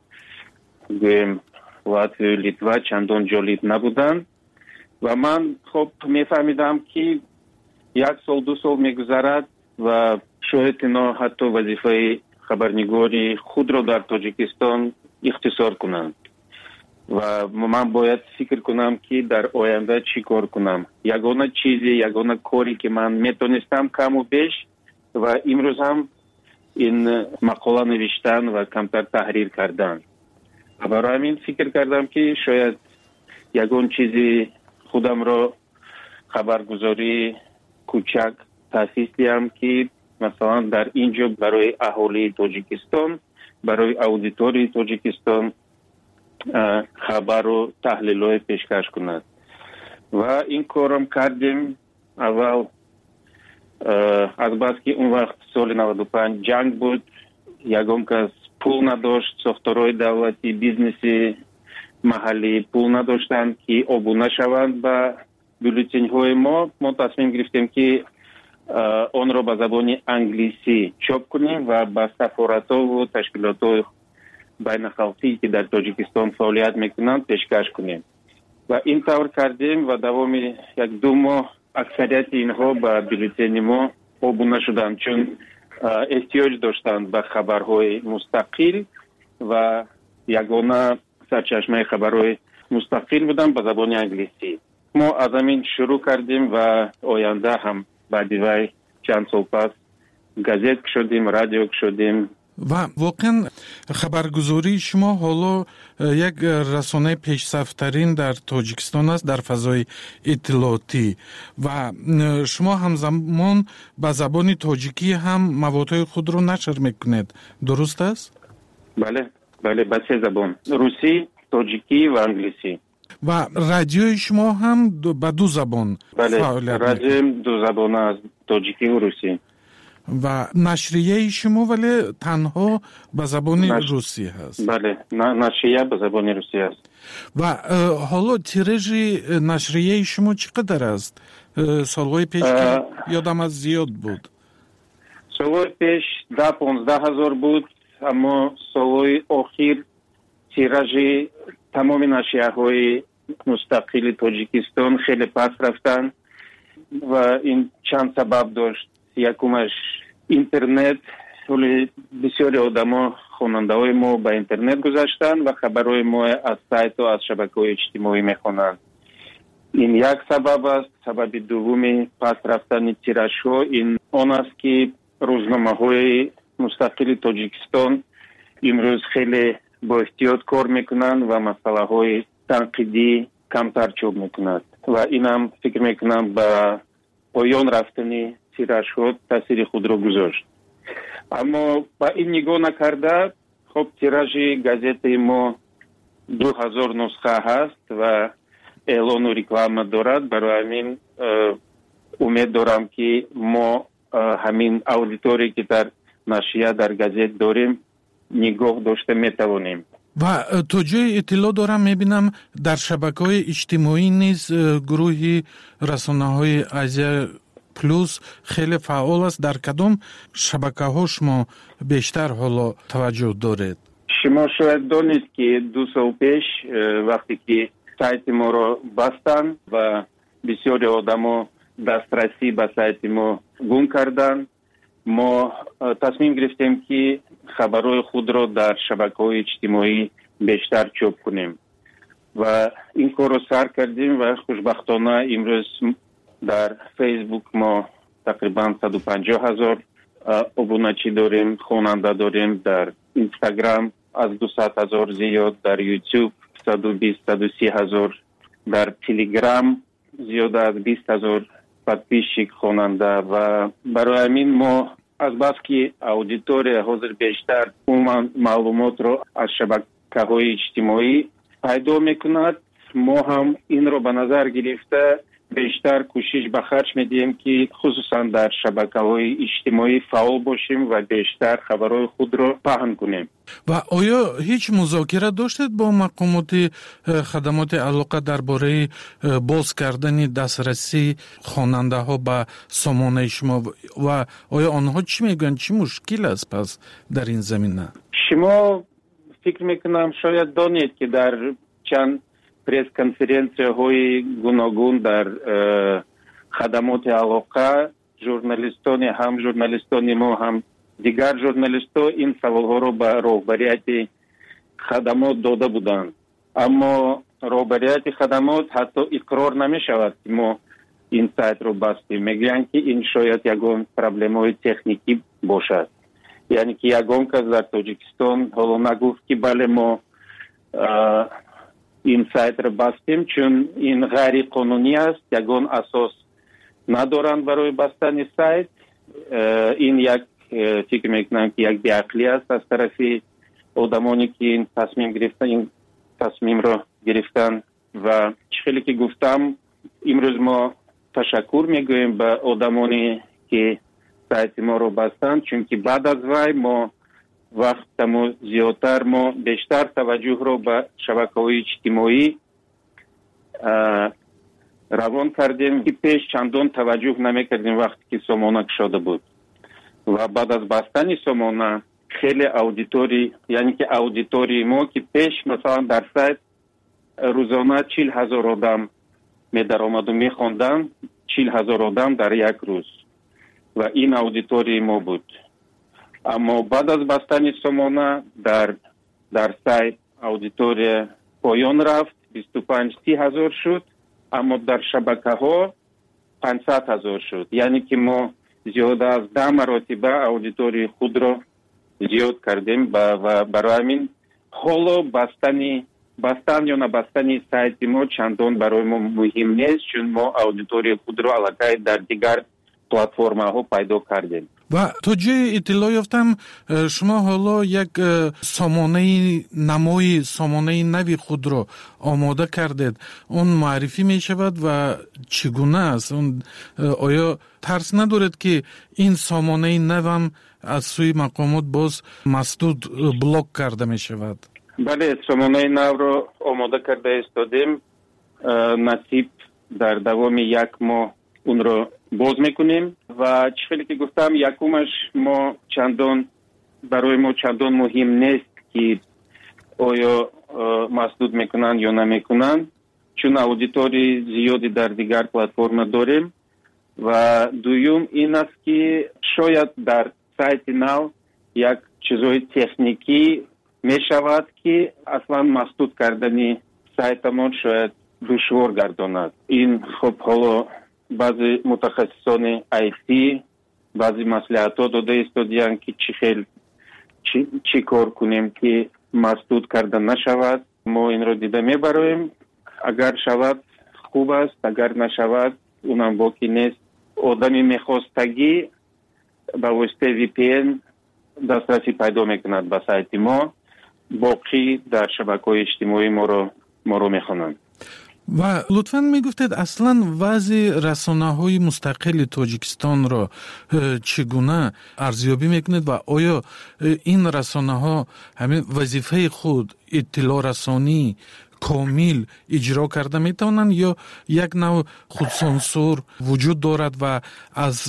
гӯем Латвия, Литва чандон ҷолиб набуданд ва ман хоб мефаҳмидам ки як сол ду сол мегузарад ва шояд ино ҳатто вазифаи хабарнигори худро дар Тоҷикистон ихтисор кунанд ва ман бояд фикр кунам ки дар оянда чӣ кор кунам. ягона чизе, ягона коре ки ман метонистам каму беш ва имрӯз ҳам ин мақола навиштан ва камтар таҳрир кардан. барои ҳамин фикр кардам ки шояд ягон чизи худамро хабаргузории кӯчак таъсис диҳам ки масалан дар ин ҷо барои аҳолии Тоҷикистон, барои аудиторияи Тоҷикистон хабару таҳлилҳое пешкаш кунад. ва ин корам кардем. аввал азбаски он вақт соли наваду панҷ ҷанг буд, ягон кас пул надошт, сохторҳои давлатӣ, бизнеси маҳаллӣ пул надоштанд ки обуна шаванд ба бюллетенҳои мо. мо тасмим гирифтем ки онро ба забони англисӣ чоп кунем ва ба сафоратову ташкилотҳои байнахалқӣ ки дар Тоҷикистон фаъолият мекунанд пешкаш кунем. ва ин тавр кардем ва давоми як ду моҳ аксарияти инҳо ба бюллетени мо обуна шуданд, чун эҳтиёҷ доштанд ба хабарҳои мустақил ва ягона сарчашмаи хабарҳои мустақил буданд ба забони англисӣ. мо аз ҳамин шурӯъ кардем ва оянда ҳам баъди вай чанд сол пас газет шудем, радио шудем. ва воқеан хабаргузории шумо ҳоло як расонаи пешсафтарин дар Тоҷикистон аст дар фазои иттилоотӣ ва шумо ҳамзамон ба забони тоҷикӣ ҳам маводҳои худро нашр мекунед, дуруст аст? бале бале ба се забон: русӣ, тоҷикӣ ва англисӣ. ва радиои шумо ҳам ба ду забон бале фаъолият радиои ду забона аст, тоҷикӣ ва русӣ. و نشریه شما ولی تنها به زبان نش... روسی هست. بله، نشریه به زبان روسی است. و حالا تیراژ نشریه شما چقدر است؟ سالهای پیش که یادم از زیاد بود. سالهای پیش ده پانزده هزار بود، اما سالهای اخیر تیراژ تمام نشریه های مستقل تاجیکستان خیلی پس رفتن و این چند سبب داشت. یکمش اینترنت، ولی بسیاری آدما خواننده ما به اینترنت گذاشتن و خبرهای ما از سایت و از شبکه‌های اجتماعی میخوانند. این یک سبب است. سبب دومی پس رفتن تیراژها این آن است که روزنامه‌های مستقل تاجیکستان امروز خیلی با احتیاط کار میکنند و مسئله‌های تنقیدی کمتر چاپ میکنند و اینم فکر میکنم به پایان رفتن تیراژها تاثیر خود را گذاشت. اما با این نگاه نکرده، خب تیراژ گازت ما دو هزار نسخه هست و اعلان و реклама دارد. برای همین امید دارم که ما همین اودیتوری که در نشریه در گازت داریم نگاه داشته میتوانیم. و تو جای اطلاع دارم میبینم در شبکه‌های اجتماعی نیز گروه رسانه‌های آزیا پلوس خیلی فعال است. در کدام شبکه‌ها شما بیشتر حالا توجه دارید؟ شما شاید دانید که دو سال پیش وقتی که سایت ما را بستن و بسیاری آدما دسترسی به سایت ما گم کردن، ما تصمیم گرفتیم که خبرهای خود را در شبکه‌های اجتماعی بیشتر چاپ کنیم و این کار را سر کردیم و خوشبختانه امروز در فیسبوک ما تقریبا صد و پنجاه هزار ابونچی داریم، خواننده داریم. در اینستاگرام از دویست هزار زیاد، در یوتیوب صد و بیست صد و سی هزار، در تلگرام زیاد از بیست هزار подписчик خواننده و برای همین ما از بس که اودیتوری حاضر بیشتر عموما معلومات رو از شبکه‌های اجتماعی پیدا میکند، ما هم این رو به نظر گرفته بیشتر کوشش به خرج میدیم که خصوصا در شبکه‌های اجتماعی فعال باشیم و بیشتر خبرهای خود رو پهن کنیم. و آیا هیچ مذاکره داشتید با مقامات خدمات علاقه درباره باز کردن دسترسی خواننده ها به سامانه شما و آیا آنها چی میگن؟ چی مشکل است پس در این زمینه؟ شما فکر میکنم شاید دانید که در چند پریس کنفرانسیه های گوناگون در خدمات علاقه ژورنالیستان هم ژورنالیستان ما هم دیگر ژورنالیستان این سوالها رو به رهبریت خدمات داده بودند، اما رهبریت خدمات حتی اقرار نمی شود که ما این سایت رو بستیم. میگن که این شاید یگان پرابلم های تکنیکی باشد، یعنی که یگان کس در تاجیکستان حالا نگفت که بله ما این سایت را بستیم چون این غیر قانونی است، یگان اساس ندارند برای بستن سایت. این یک فکر میکنم که یک بی‌عقلی است از طرف آدمانی که این تصمیم گرفتن این تصمیم را گرفتن و خیلی که گفتم امروز ما تشکر میگوییم به آدمانی که سایت ما رو بستند، چون که بعد از وی ما وقت ما زیادتر ما بیشتر توجه رو به شبکه‌های اجتماعی روان کردیم که پیش چندان توجه نمیکردیم وقتی که سامانه شده بود و بعد از بستن سامانه خیلی اودیتوری، یعنی که اودیتوری ما که پیش مثلا در سایت روزانه چهل هزار آدم می در آمد و می خوندن، چهل هزار آدم در یک روز و این اودیتوری ما بود. اما بعد از بستن سامانه در در سایت اودیتوری پایان رفت، بیست و پنج سی هزار شد، اما در شبکه ها پانصد هزار شد، یعنی که ما زیاد از ده مراتبه اودیتوری خود را زیاد کردیم و برای همین حالا بستن بستن یا نبستن سایت ما چندان برای ما مهم نیست، چون ما اودیتوری خود را علاقه در دیگر پلتفرم ها پیدا کردیم. و تا جای اطلاع یافتم شما حالا یک سامانه نمای سامانه نوی خود را آماده کردید. اون معرفی می شود و چگونه است؟ اون آیا ترس ندارد که این سامانه نوم از سوی مقامات باز مسدود بلاک کرده می شود؟ بله، سامانه نو را آماده کرده استادیم. نصیب در دوام یک ماه اون را باز میکنیم و چیزی که گفتم یکمش ما چندان برای ما چندان مهم نیست که آیا مسدود میکنن یا نمیکنن، چون اودیتوری زیادی در دیگر پلتفرم داریم. و دوم این است که شاید در سایت نو یک چیزای تکنیکی میشود که اصلا مسدود کردن سایت ما شاید دشوار گرداند. این خب حالا بعضی متخصصان آی تی بعضی مصلحت ها داده استادیان که چی خیل چی, چی کار کنیم که مسدود کرده نشود. ما این را دیده میبریم. اگر شود خوب است، اگر نشود اونم باقی نیست. آدمی میخواستگی با واسطه وی پی ان دسترسی پیدا میکند به سایت ما، باقی در شبکه‌های اجتماعی ما رو ما رو میخوانند. و لطفاً میگفتید اصلاً وضع رسانه‌های مستقل تاجیکستان را چگونه ارزیابی میکنید و آیا این رسانه‌ها همین وظیفه خود اطلاع رسانی کامل اجرا کرده میتونن یا یک نوع خودسانسور وجود دارد و از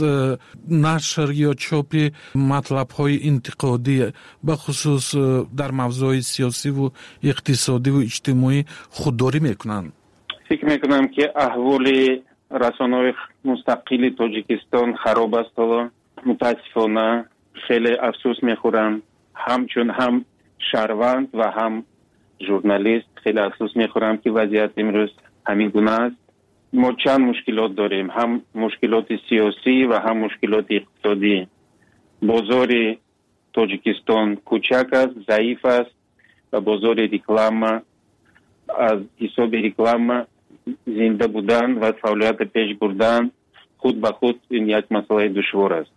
نشر یا چاپ مطلب های انتقادی به خصوص در موضوع سیاسی و اقتصادی و اجتماعی خودداری میکنن؟ فکر میکنم که احوال رسانه‌های مستقل تاجیکستان خراب است. حالا متاسفانه خیلی افسوس میخورم، همچون هم شهروند و هم ژورنالیست خیلی افسوس میخورم که وضعیت امروز همین گونه است. ما چند مشکلات داریم، هم مشکلات سیاسی و هم مشکلات اقتصادی. بازار تاجیکستان کوچک است، ضعیف است و بازار ریکلام از حساب ریکلام زنده بودن و فعالیت پیش بردن خود به خود این یک مسئله دشوار است.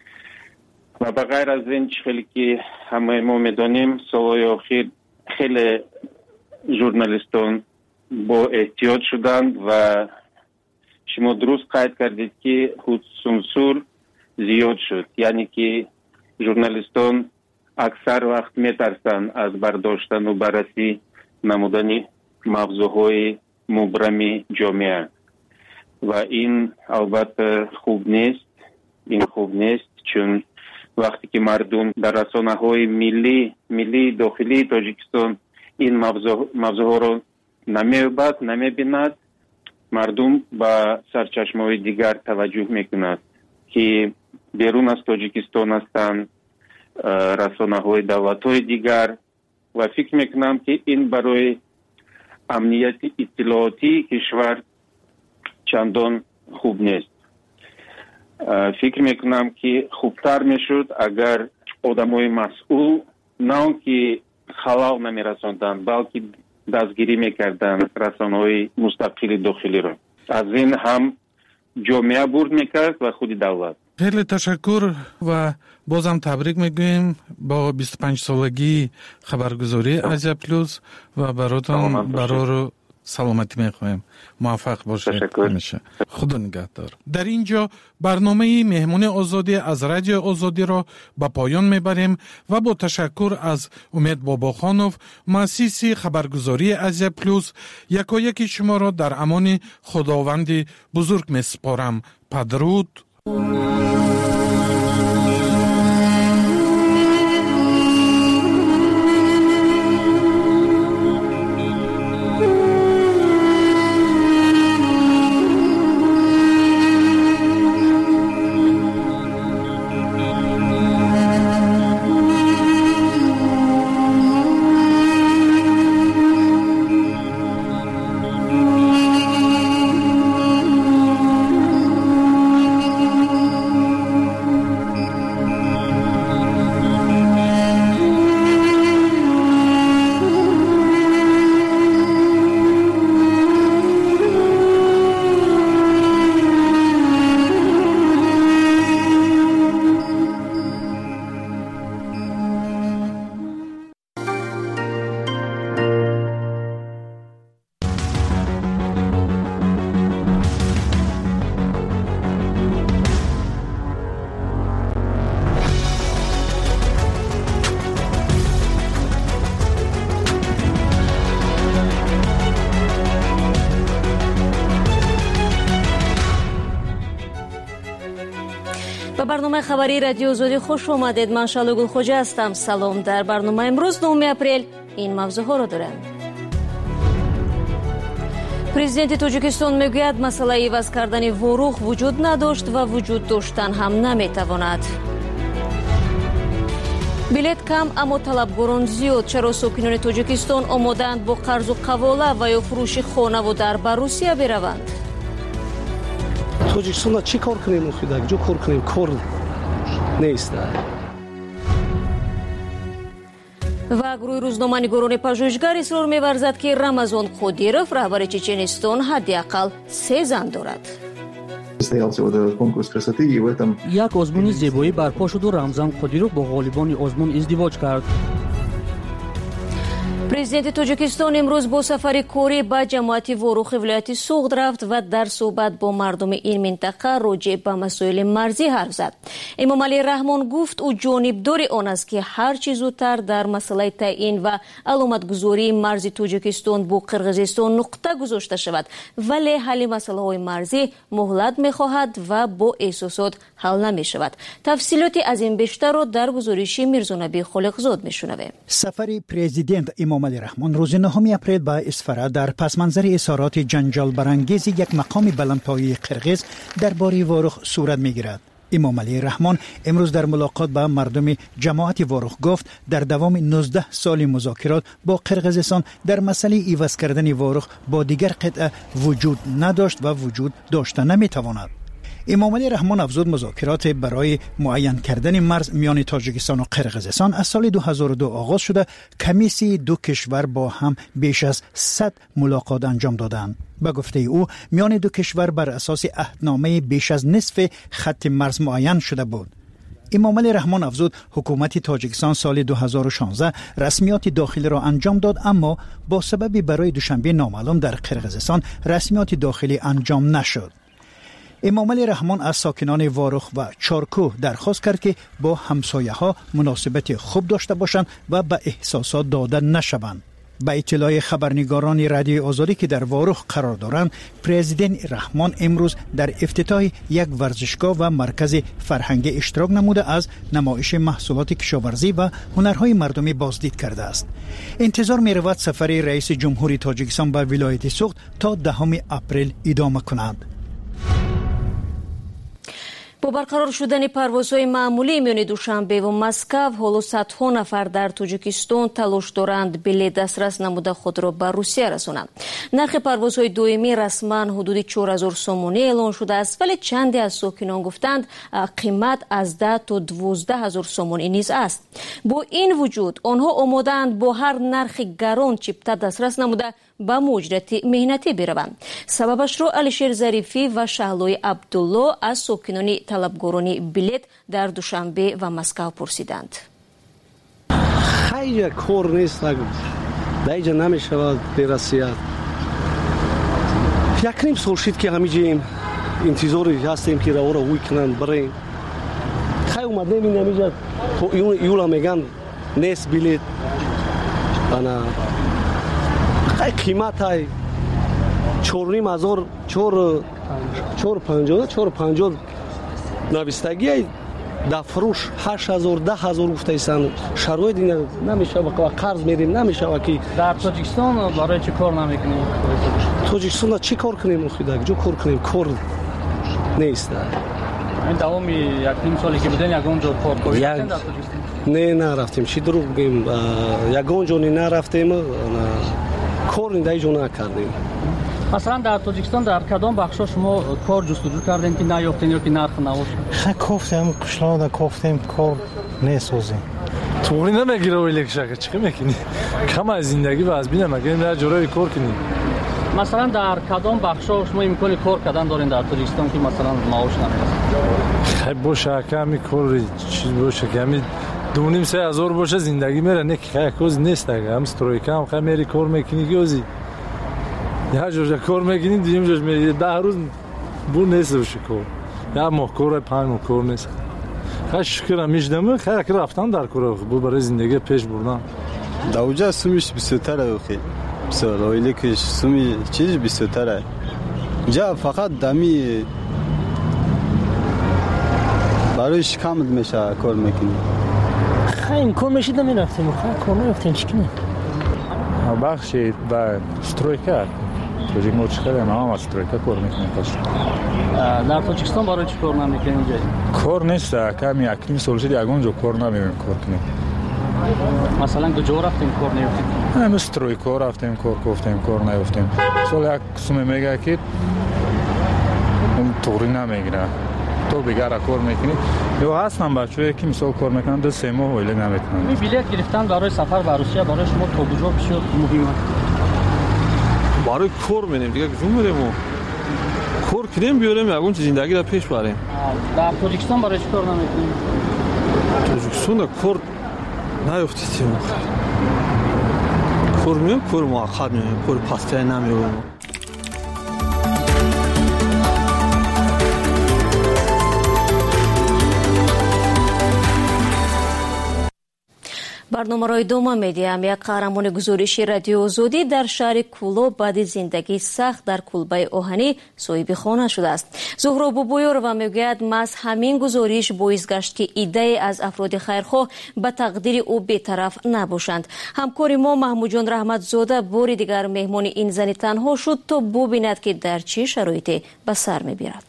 و بغیر از این چیزی که همه ما میدانیم، سالهای اخیر خیلی ژورنالیستان با احتیاط شدند و شما درست قید کردید که خود سانسور زیاد شد. یعنی که ژورنالیستان اکثر وقت میترسند از برداشتن و بررسی نمودن موضوعهای مبرم جامعه و این البته خوب نیست. این خوب نیست چون وقتی که مردم در رسانه‌های ملی ملی داخلی تاجیکستان این موضوع موضوع رو نمی‌یابد، نمی‌بیند، مردم با سرچشمه‌های دیگر توجه می‌کنند که بیرون از تاجیکستان هستند، رسانه‌های دولت‌های دیگر. و فکر می‌کنم که این برای امنیت اطلاعاتی کشور چندان خوب نیست. فکر میکنم که خوبتر میشد اگر آدمای مسئول نه که خلال نمیرساندند بلکه دستگیری میکردن رسانه‌های مستقل داخلی را. از این هم جامعه برد میکرد و خود دولت. خیلی تشکر و بازم تبریک میگویم با بیست و پنج سالگی خبرگزاری آزیا پلوس و براتون برای سلامتی میخوایم. موفق باشید همیشه. خدا نگهدار. در اینجا برنامه مهمون آزادی از رادیو آزادی را به پایان میبریم و با تشکر از امید باباخانوف مؤسس خبرگزاری آزیا پلوس یکایک شما را در امان خداوند بزرگ میسپارم. پدرود. برنامه خبری رادیو آزادی خوش آمدید. من شالو گلخوجه هستم. سلام. در برنامه امروز نهم اپریل این موضوع ها را دارم. президенти тоҷикистон мегӯяд масъалаи иваз кардани ворух вуҷуд надошт ва вуҷуд доштан ҳам наметавонад. билет кам аммо талабгорон зиёд. чаро сокинони тоҷикистон омодаанд бо қарзу қавола ва ё фурӯши хонаву дар ба русия бираванд? тоҷикистона чӣ кор кунем охида ҷо кор кунем кор нест. ва гурӯҳи рӯзноманигорони пажӯҳишгар исрор меварзад ки рамазон қодиров раҳбари чеченистон ҳадди ақал се зан дорад. як озмуни зебоӣ барпо шуду рамзан қодиров бо ғолибони озмун издивоҷ кард. президенти тоҷикистон имрӯз бо сафари корӣ ба ҷамоати ворухи вилояти суғд рафт ва дар суҳбат бо мардуми ин минтақа роҷеъ ба масоили марзӣ ҳарф зад. эмомалӣ раҳмон гуфт ӯ ҷонибдори он аст ки ҳар чӣ зудтар дар масъалаи таъин ва аломатгузории марзи тоҷикистон бо қирғизистон нуқта гузошта шавад, вале ҳалли масъалаҳои марзӣ муҳлат мехоҳад ва бо эҳсосот ҳал намешавад. тафсилоти аз ин бештарро дар гузориши мирзонабӣ холиқзод мешунавем. сафари президент эмомалӣ раҳмон рӯзи нهم اپریل ба исфара дар пасманзари изҳороти ҷанҷолбарангези як мақоми баландпояи қирғиз дар бори ворух сурат мегирад. эмомалӣ раҳмон имрӯз дар мулоқот ба мардуми ҷамоати ворух гуфт дар давоми нуздаҳ соли музокирот бо қирғизистон дар масъалаи иваз кардани ворух бо дигар қитъа вуҷуд надошт ва вуҷуд дошта наметавонад. эмомалӣ раҳмон афзуд музокирот барои муайян кардани марз миёни тоҷикистон ва қирғизистон аз соли ду ҳазору ду оғоз шуда комиссияи ду кишвар бо ҳам беш аз сад мулоқот анҷом доданд. ба гуфтаи ӯ миёни ду кишвар бар асоси аҳдномаи беш аз нисфи хатти марз муайян шуда буд. эмомалӣ раҳмон афзуд ҳукумати тоҷикистон соли ду ҳазору шонздаҳ расмиёти дохилиро анҷом дод, аммо бо сабаби барои душанбе номаълум дар қирғизистон расмиёти дохилӣ анҷом нашуд. эмомалӣ раҳмон аз сокинони ворух ва чоркӯҳ дархост кард ки бо ҳамсояҳо муносибати хуб дошта бошанд ва ба эҳсосот дода нашаванд. ба иттилои хабарнигорони радиои озодӣ ки дар ворух қарор доранд, президент раҳмон имрӯз дар ифтитоҳи як варзишгоҳ ва маркази фарҳангӣ иштирок намуда аз намоиши маҳсулоти кишоварзӣ ва ҳунарҳои мардумӣ боздид кардааст. интизор меравад сафари раиси ҷумҳури тоҷикистон ба вилояти суғд то даҳуми апрел идома кунад. бо барқарор шудани парвозҳои маъмулӣ миёни душанбеву москав, ҳоло садҳо нафар дар тоҷикистон талош доранд билет дастрас намуда худро ба русия расонанд. нархи парвозҳои доимӣ расман ҳудуди чор ҳазор сомонӣ эълон шудааст, вале чанде аз сокинон гуфтанд қимат аз даҳ то дувоздаҳ ҳазор сомонӣ низ аст. бо ин вуҷуд онҳо омодаанд бо ҳар нархи гарон чипта дастрас намуда ба муҷрати меҳнатӣ бираванд. сабабашро алишер зарифӣ ва шаҳлои абдулло аз сокинони талабгорони билет дар душанбе ва москав пурсиданд. хайя кор нест, даиҷа намешавад берасият. як ним сол шид ки ҳамиҷаем интизори ҳастем ки равора ӯй кунанд барем. хай омадем ин ҳамиҷа то июла меган нест билет. ана хай қиматай чорним ҳазор чор панҷоҳ чор панҷоҳ навистагиай да фурӯш ҳашт ҳазор даҳ ҳазор гуфтаистанд. шароит ин намешава ва қарз мерем намешава ки дар тоҷикистон барои чӣ кор намекунем? тоҷикистонда чӣ кор кунем охида ҷо кор кунем кор нест. давоми якним соле ки будем ягон ҷо кор кардем дар тоҷикистон? не нарафтем, чӣ дурӯғ гӯем, ягон ҷо нарафтем, кор индаи ҷо накардем. масалан дар тоҷикистон дар кадом бахшҳо шумо кор ҷустуҷӯ кардем ки наёфтем ё ки нарх навошад? ха кофтем қишлода кофтем кор несозем. туғри намегира ойлекшака чӣ мекунӣ? кама зиндагӣ ва аз бина мекунем дар ҷораи кор кунем. масалан дар кадом бахшҳо шумо имкони кор кардан дорем дар тоҷикистон ки масалан маош намерасад? хай боша ҳами кори чиз боша ки ҳами дуним се ҳазор боша зиндагӣ мера не ки хай коз нест ага ҳам стройкам хай мери кор мекунӣ гёзи як ҷоша кор мекунӣ дуюм ҷош мери даҳ рӯз бу нест боша кор як моҳ кора панҷ моҳ кор нест. хай шукрам миждам хай як рафтан дар кора бу барои зиндагӣ пеш бурдан. давҷа сумиш бисётара охи бисёр оиликиш суми чиз бисётара ҷа фақат дами ба برایش کم میشه کار میکنی؟ خیلی کار میشید نمیرفتیم خیلی کار نمیرفتیم چکنه بخشی با سترویکا توجیک ما چقدر ما هم سترویکا کار میکنیم پس در تاجیکستان برای چی کار نمیکنیم اینجا؟ کار نیست کمی اکنیم سال شد یکونجا کار نمیکنیم کار کنیم مثلا کجا رفتیم کار نیفتیم؟ همه سترویکا رفتیم کار گفتیم کار نیفتیم سال یک قسم میگه که اون طوری نمیگیره تو بگره کار میکنی یا هستن بچه‌ای که مثال کار میکنن دو سه ماه ولی نمیتونن این بلیط گرفتن برای سفر به روسیه برای شما تا کجا بسیار مهمه برای کار میریم دیگه کجا میریم کار کنیم بیاریم یگون زندگی را پیش بریم در تاجیکستان برای چی کار نمیکنیم تاجیکستان در کار نیفتیم کار میریم کار موقت میریم کار پسته نمیریم барномарои дома медиам як қаҳрамони гузориши радиои озодӣ дар шаҳри куло баъди зиндагии сахт дар кулбаи оҳанӣ соҳиби хона шудааст. зуҳро бобоёрова мегӯяд маҳз ҳамин гузориш боис гашт ки иддаe аз афроди хайрхоҳ ба тақдири ӯ бетараф набошанд. ҳамкори мо маҳмудҷон раҳматзода бори дигар меҳмони ин зани танҳо шуд то бубинад ки дар чӣ шароите ба сар мебирад.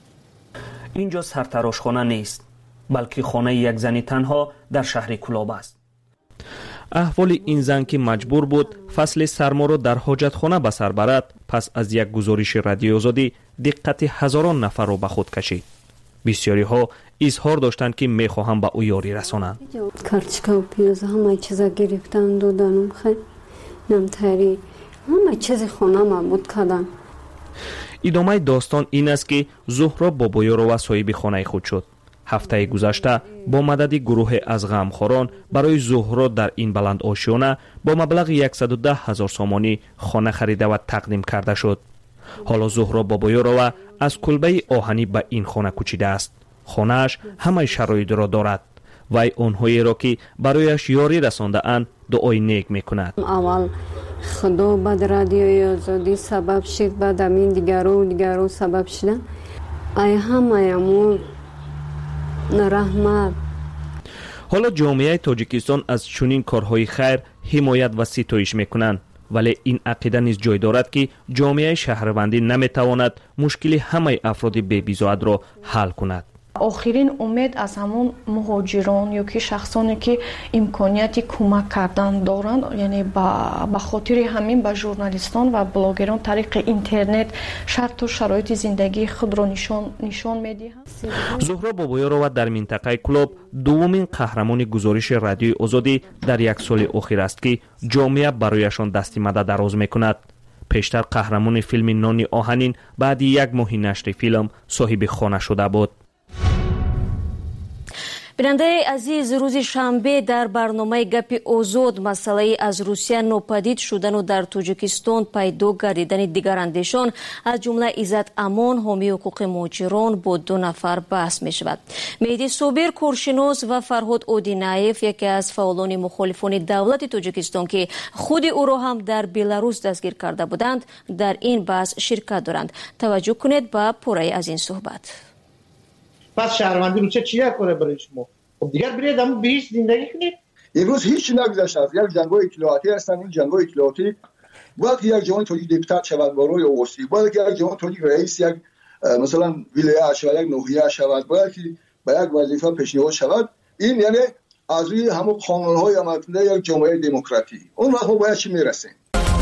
инҷо сартарошхона нест, балки хонаи як зани танҳо дар шаҳри кулоб аст. аҳволи ин зан ки маҷбур буд фасли сарморо дар ҳоҷатхона ба сар барад пас аз як гузориши радиои озодӣ диққати ҳазорон нафарро ба худ кашид. бисёриҳо изҳор доштанд ки мехоҳанд ба ӯ ёрӣ расонанд. карточкаву пиёза ҳамаи чиза гирифтан доданам хай намтари ҳамаи чизи хонама буд кадан. идомаи достон ин аст ки зуҳро бобоёрова соҳиби хонаи худ шуд. ҳафтаи гузашта бо мадади гурӯҳе аз ғамхорон барои зуҳро дар ин баландошиёна бо маблағи яксаду даҳ ҳазор сомонӣ хона харида ва тақдим карда шуд. ҳоло зуҳро бобоёрова аз кулбаи оҳанӣ ба ин хона кӯчидааст. хонааш ҳамаи шароитро дорад. вай онҳоеро ки барояш ёрӣ расондаанд дуои нек мекунад. аввал худо баъд радиои озодӣ сабаб шид баъд амин дигару дигару сабаб шуда ай ҳамаяму раҳмат. ҳоло ҷомеаи тоҷикистон аз чунин корҳои хайр ҳимоят ва ситоиш мекунанд, вале ин ақида низ ҷой дорад ки ҷомеаи шаҳрвандӣ наметавонад мушкили ҳамаи афроди бебизоатро ҳал кунад. охирин умед аз ҳамон муҳоҷирон ё ки шахсоне ки имконияти кӯмак кардан доранд, яъне ба хотири ҳамин ба журналистон ва блогерон тариқи интернет шарту шароити зиндагии худро нишон медиҳанд. зуҳро бобоёрова дар минтақаи кулоб дуввумин қаҳрамони гузориши радиои озодӣ дар як соли охир аст ки ҷомеа барояшон дасти мадад дароз мекунад. пештар қаҳрамони филми Нони оҳанин баъди як моҳи нашри филм соҳиби хона шуда буд. бинандаи азиз, рӯзи шанбе дар барномаи гапи озод масъалаи аз русия нопадид шудану дар тоҷикистон пайдо гардидани дигарандешон аз ҷумла Иззат Амон ҳомии ҳуқуқи муҳоҷирон бо ду нафар баҳс мешавад. Меҳди Собир коршинос ва Фарҳод Одинаев яке аз фаъолони мухолифони давлати Тоҷикистон ки худи ӯро ҳам дар Беларус дастгир карда буданд дар ин баҳс ширкат доранд. таваҷҷӯҳ кунед ба пораи аз ин суҳбат. پس شهروندی رو چه چیه کنه برای شما؟ خب دیگر برید همون به هیچ زندگی کنید. امروز هیچ نگذشته است. یک جنگ‌های اطلاعاتی هستن. این جنگ‌های اطلاعاتی باید که یک جوان تاجیک دیپوتات شود برای اوستی، باید که یک جوان تاجیک رئیس یک مثلا ولایت شود، یک ناحیه شود، باید که به یک وظیفه پیشنهاد شود. این یعنی از روی همون قانون‌های عملکننده یک جامعه دموکراتی. اون وقت ما باید چی میرسیم؟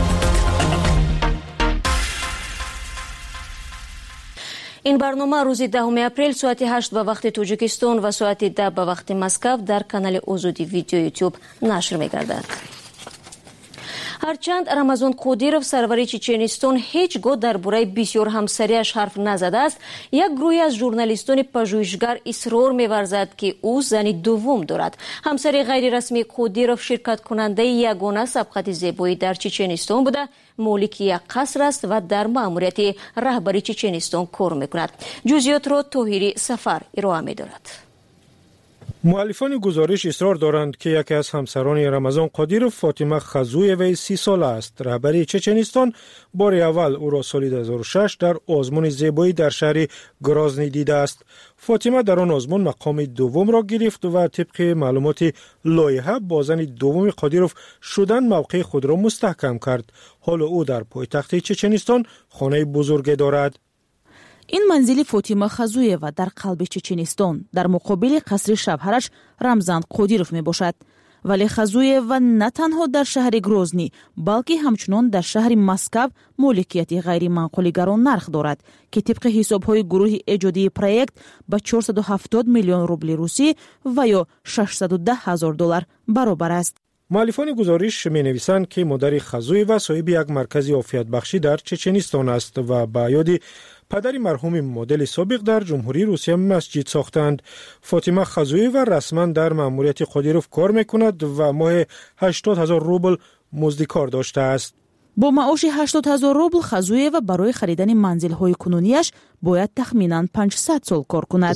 ин барнома рӯзи даҳуми апрел соати ҳашт ба вақти Тоҷикистон ва соати да ба вақти Москав дар канали Озодӣ видео YouTube нашр мегардад. ҳарчанд Рамазон Қодиров сарвари Чеченистон ҳеҷ гоҳ дар бораи бисёр ҳамсариаш ҳарф назадааст, як гурӯҳи аз журналистони пажӯҳишгар исрор меварзад ки ӯ зани дуввум дорад. ҳамсари ғайрирасмии Қодиров ширкаткунандаи ягона сабқати зебоӣ дар Чеченистон буда молики як қаср аст ва дар маъмурияти раҳбари Чеченистон кор мекунад. ҷузъиётро Тоҳири Сафар ироа медорад. مؤلفان گزارش اصرار دارند که یکی از همسران رمضان قادیروف فاطمه خزویوی سی ساله است. رهبری چچنستان بار اول او را سال دو هزار و شش در آزمون زیبایی در شهر گرازنی دیده است. فاطمه در آن آزمون مقام دوم را گرفت و طبق معلومات لایحه با زن دوم قادیروف شدن موقع خود را مستحکم کرد. حال او در پایتخت چچنستان خانه بزرگی دارد. این منزل فاطمه خزویوه در قلب چچنستان در مقابل قصر شوهرش رمزان قادیروف می باشد. ولی خزویوه نه تنها در شهر گروزنی بلکه همچنان در شهر مسکو مالکیت غیر منقولگران نرخ دارد که طبق حساب‌های گروه ایجادی پروژه به چهارصد و هفتاد میلیون روبل روسی و یا ششصد و ده هزار دلار برابر است. مؤلفان گزارش می نویسند که مادر خزویوه صاحب یک مرکز عافیت بخشی در چچنستان است و به یاد پدر مرحوم مدل سابق در جمهوری روسیه مسجد ساختند. فاطمه خزویوه رسما در مأموریت قادیروف کار میکند و ماه هشتاد هزار روبل مزد کار داشته است. با معاش هشتاد هزار روبل خزویوه برای خریدن منزل‌های کنونیش باید تخمیناً پانصد سال کار کند.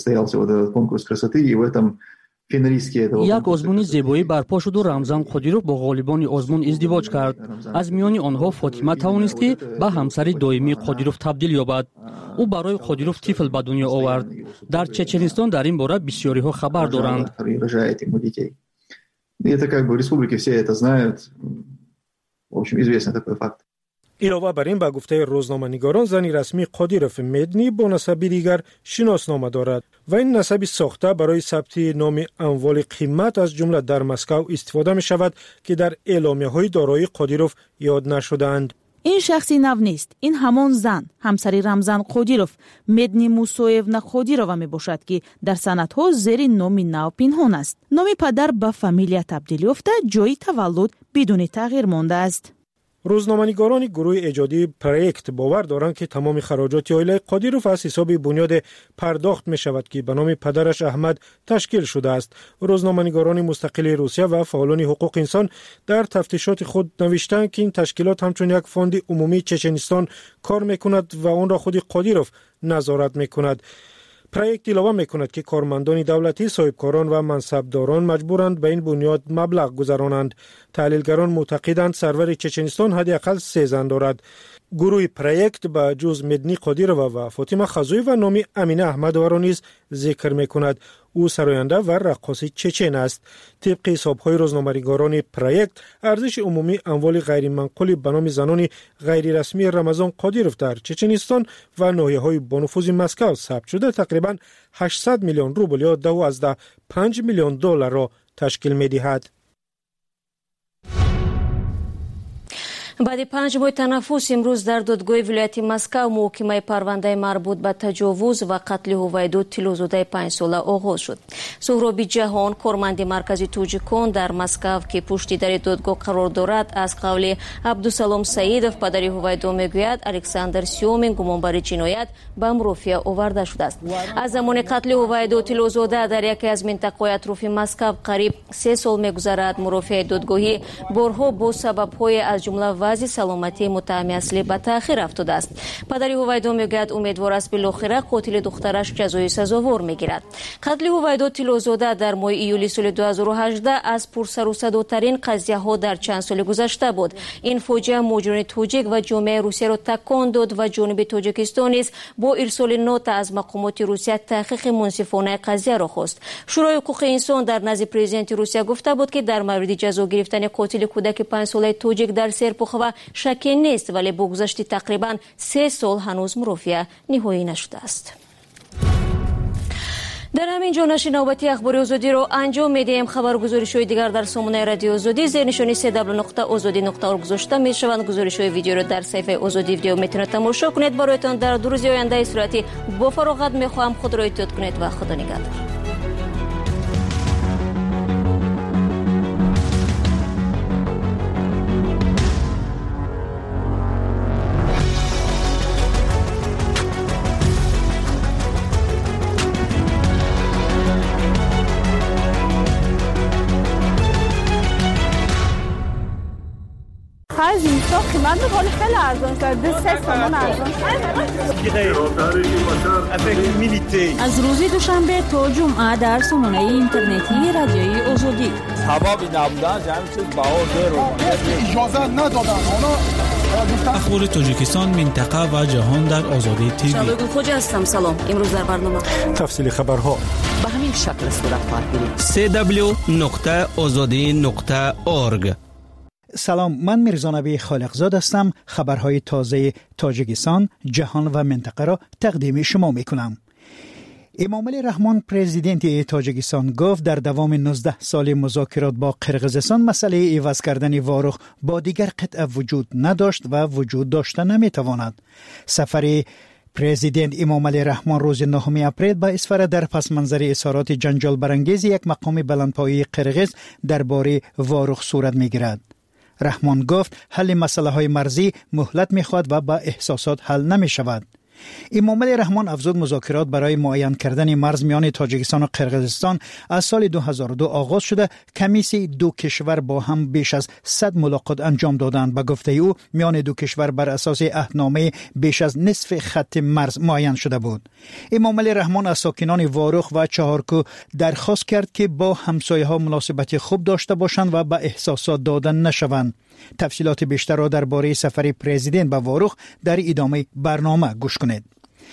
یک آزمون زیبایی برپا شد و رمضان قادیروف با غالبان آزمون ازدواج کرد. از میان آنها فاطمه توانست که به همسر دائمی قادیروف تبدیل یابد. او برای قادیروف طفل به دنیا آورد. در چچنستان در این باره بسیاری ها خبر دارند. علاوه بر این به گفته روزنامه‌نگاران زنی رسمی قادیروف مدنی با نسبی دیگر شناسنامه دارد و این نسبی ساخته برای ثبت نام اموال قیمت از جمله در مسکو استفاده می شود که در اعلامیه‌های دارایی قادیروف یاد نشده‌اند. این شخصی نو نیست. این همان زن همسری رمضان قادیروف مدنی موسویونا قادیرووا می باشد که در سندها زیر نام نو پنهان است. نام پدر به فامیلیا تبدیل یافته، جای تولد بدون تغییر مانده است. روزنامه‌نگاران گروه ایجادی پروژه باور دارند که تمام خراجات عائله قادیروف از حساب بنیاد پرداخت می شود که به نام پدرش احمد تشکیل شده است. روزنامه‌نگاران مستقل روسیه و فعالان حقوق انسان در تفتیشات خود نوشتند که این تشکیلات همچون یک فاند عمومی چچنستان کار می کند و آن را خود قادیروف نظارت می کند. پروژه علاوه می‌کند که کارمندان دولتی، صاحبکاران و منصبداران مجبورند به این بنیاد مبلغ گذرانند. تحلیلگران معتقدند سرور چچنستان حداقل سه زن دارد. گروه پروژه با جز مدنی قادیرووا و فاطمه خزویوه و نام امینه احمدووا را نیز ذکر می‌کند. او سراینده و رقاص چچن است. طبق حساب‌های روزنامه‌نگاران پروژه ارزش عمومی اموال غیر منقول به نام زنان غیر رسمی رمضان قادیروف در چچنستان و ناحیه‌های با نفوذ مسکو ثبت شده تقریباً هشتصد میلیون روبل یا دوازده پنج میلیون دلار را تشکیل می‌دهد. баъди панҷ моҳи танаффус имрӯз дар додгоҳи вилояти Москав муҳокимаи парвандаи марбут ба таҷовуз ва қатли ҳувайду тиллозодаи панҷсола оғоз шуд. Суҳроби Ҷаҳон, корманди маркази тоҷикон дар Москав ки пушти дари додгоҳ қарор дорад, аз қавли Абдусалом Саидов, падари ҳувайду мегӯяд Александр Сёмин гумонбари ҷиноят ба мурофиа оварда шудааст. аз замони қатли ҳувайду тиллозода дар яке аз минтақаҳои атрофи Москав қариб се сол мегузарад. мурофиаи додгоҳӣ борҳо бо сабабҳое аз ҷумла вазъи саломатии муттаҳами аслӣ ба таъхир афтодааст. падари ҳувайдо мегӯяд умедвор аст билохира қотили духтараш ҷазои сазовор мегирад. қатли ҳувайдо тиллозода дар моҳи июли соли ду ҳазору ҳаждаҳ аз пурсарусадотарин қазияҳо дар чанд соли гузашта буд. ин фоҷиа муҳоҷирони тоҷик ва ҷомеаи русияро такон дод ва ҷониби тоҷикистон низ бо ирсоли нота аз мақомоти русия таҳқиқи мунсифонаи қазияро хост. шӯрои ҳуқуқи инсон дар назди президенти русия гуфта буд ки дар мавриди ҷазо гирифтани қотили кӯдаки панҷсолаи тоҷик дар серпухова шакки нест, вале бо гузашти тақрибан се сол ҳанӯз мурофиа ниҳоӣ нашудааст. дар ҳамин ҷо нашри навбати ахбори озодиро анҷом медиҳем. хабаргузоришҳои дигар дар сомонаи радиои озодӣ зернишони се дабл ю нуқта озодӣ нуқта орг гузошта мешаванд. гузоришҳои видеоро дар саҳифаи озодӣ видео метавонед тамошо кунед. бароятон дар ду рӯзи ояндаи сурати бо фароғат мехоҳам худро эҳтиёт кунед ва худо нигаҳдор. آخر از این سال قیمت حال خیلی ارزان شد. دو سه تومن ارزان شد. از روز دوشنبه تا جمعه در سامانه اینترنتی رادیوی آزادی. حبابی نبودن جمع چیز بهار داره. اجازه ندادن. اخبار تاجیکستان، منطقه و جهان در آزادی تیوی. شبگون خوجا هستم. سلام. امروز در برنامه تفصیل خبرها به همین شکل صورت خواهد گرفت. سی دبلیو نقطه آزادی نقطه اورگ. سلام، من میرزا نبی خالقزاد هستم. خبرهای تازه تاجیکستان، جهان و منطقه را تقدیم شما میکنم. امامعلی رحمان پرزیدنت تاجیکستان گفت در دوام نوزده سال مذاکرات با قرقیزستان مسئله عوض کردن واروخ با دیگر قطعه وجود نداشت و وجود داشته نمیتواند. سفر پرزیدنت امامعلی رحمان روز نهم اپریل به اصفهان در پس منظر اظهارات جنجال برانگیز یک مقام بلندپایه قرقیز درباره واروخ صورت میگیرد. رحمان گفت حل مسئله های مرزی مهلت میخواد و با احساسات حل نمی شود. امامعلی رحمان افزود مذاکرات برای معین کردن مرز میان تاجیکستان و قرقیزستان از سال دو هزار و دو آغاز شده. کمیسی دو کشور با هم بیش از صد ملاقات انجام دادند. به گفته او میان دو کشور بر اساس عهدنامه بیش از نصف خط مرز معین شده بود. امامعلی رحمان از ساکنان واروخ و چهارکو درخواست کرد که با همسایه ها مناسبت خوب داشته باشند و به احساسات دادن نشوند. تفصیلات بیشتر را درباره سفر پرزیدنت به واروخ در ادامه برنامه گوش کنید.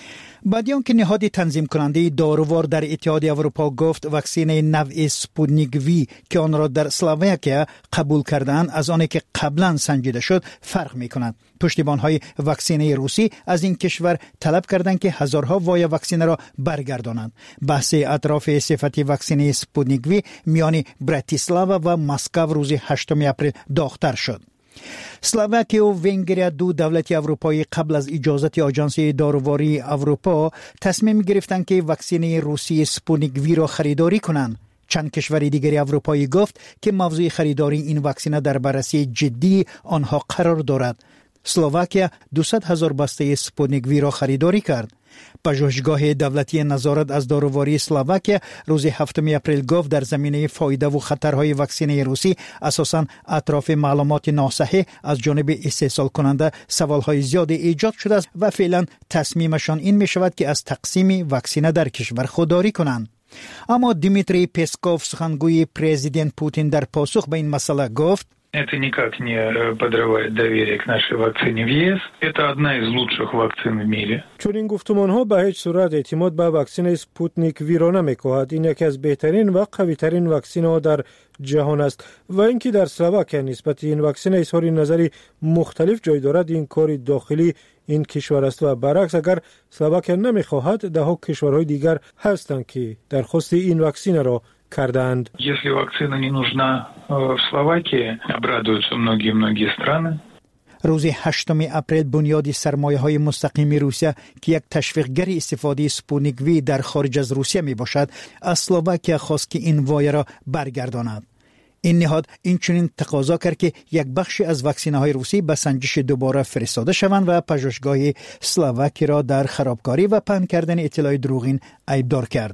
بعدیان که نهاد تنظیم کننده دارووار در اتحاد اروپا گفت واکسن نوع سپوتنیک وی که آن را در اسلواکیا قبول کردند از آنی که قبلا سنجیده شد فرق می کند. پشتیبان‌های واکسن روسی از این کشور طلب کردند که هزارها وای واکسن را برگردانند. بحث اطراف صفت واکسن سپوتنیک وی میان براتیسلاوا و مسکو روز هشتم اپریل داغ‌تر شد. اسلواکیا و ونگریا دو دولت اروپایی قبل از اجازت آژانس داروواری اروپا تصمیم گرفتند که واکسن روسی سپوتنیک وی را خریداری کنند. چند کشور دیگری اروپایی گفت که موضوع خریداری این واکسن در بررسی جدی آنها قرار دارد. اسلواکیا دویست هزار بسته سپوتنیک وی را خریداری کرد. پژوهشگاه دولتی نظارت از داروواری اسلواکیا روز هفتم اپریل گفت در زمینه فایده و خطرهای واکسن روسی اساساً اطراف معلومات ناصحیح از جانب استحصال کننده سوالهای زیادی ایجاد شده است و فعلا تصمیمشان این می شود که از تقسیم واکسن در کشور خودداری کنند. اما دیمیتری پسکوف سخنگوی پرزیدنت پوتین در پاسخ به این مسئله گفت Это никак не подрывает доверие к нашей вакцине в ЕС. Это одна из лучших вакцин в мире. چون این گفتمان به هیچ صورت اعتماد به واکسن سپوتنیک وی را نمی‌کند. این یکی از بهترین و قوی‌ترین واکسن ها در جهان است و اینکه در اسلواکیا نسبت این واکسن اظهار نظری مختلف جای دارد این کار داخلی این کشور است و برعکس اگر اسلواکیا نمی‌خواهد ده ها کشورهای دیگر هستند که درخواست این واکسن را کردند. Если вакцина не нужна в Словакии, обрадуются многие-многие страны. روز هشتم اپریل بنیاد سرمایه‌های مستقیم روسیه که یک تشویقگر استفاده سپوتنیک وی در خارج از روسیه می باشد، از اسلواکیا خواست که این وای را برگرداند. این نهاد اینچنین تقاضا کرد که یک بخشی از واکسن‌های روسی به سنجش دوباره فرستاده شوند و پژوهشگاه اسلواکی را در خرابکاری و پهن کردن اطلاع دروغین ایبدار کرد.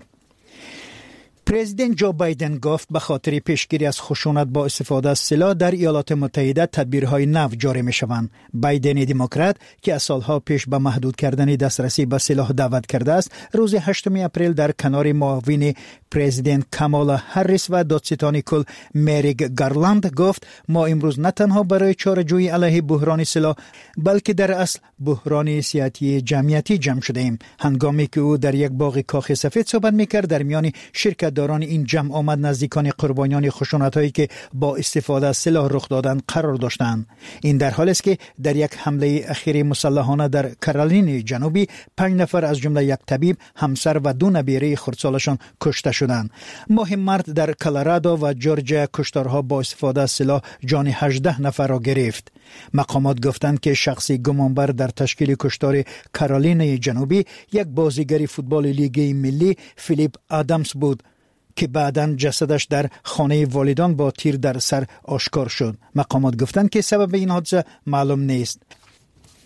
پرزیدنت جو بایدن گفت به خاطر پیشگیری از خشونت با استفاده از سلاح در ایالات متحده تدبیرهای نو جاری می شوند. بایدن دموکرات که از سالها پیش به محدود کردن دسترسی به سلاح دعوت کرده است، روز هشتم اپریل در کنار معاون پرزیدنت کامالا هریس و دادستان کل مریک گارلند گفت ما امروز نه تنها برای چاره‌جویی علیه بحران سلاح بلکه در اصل بحران سیاسی جمعیتی جمع شده ایم. هنگامی که او در یک باغ کاخ سفید صحبت میکرد در میان شرکت داران این جمع آمد نزدیکان قربانیان خشونت‌هایی که با استفاده از سلاح رخ دادند قرار داشتند. این در حالی است که در یک حمله اخیر مسلحانه در کارولین جنوبی پنج نفر از جمله یک طبیب، همسر و دو نبیره خردسالشان کشته شدند. ماه مارت در کلرادو و جورجیا کشتارها با استفاده از سلاح جان هجده نفر را گرفت. مقامات گفتند که شخصی گمانبر در تشکیل کشتار کارولین جنوبی یک بازیگر فوتبال لیگ ملی فیلیپ آدامز بود که بعداً جسدش در خانه والدان با تیر در سر آشکار شد. مقامات گفتند که سبب این حادثه معلوم نیست.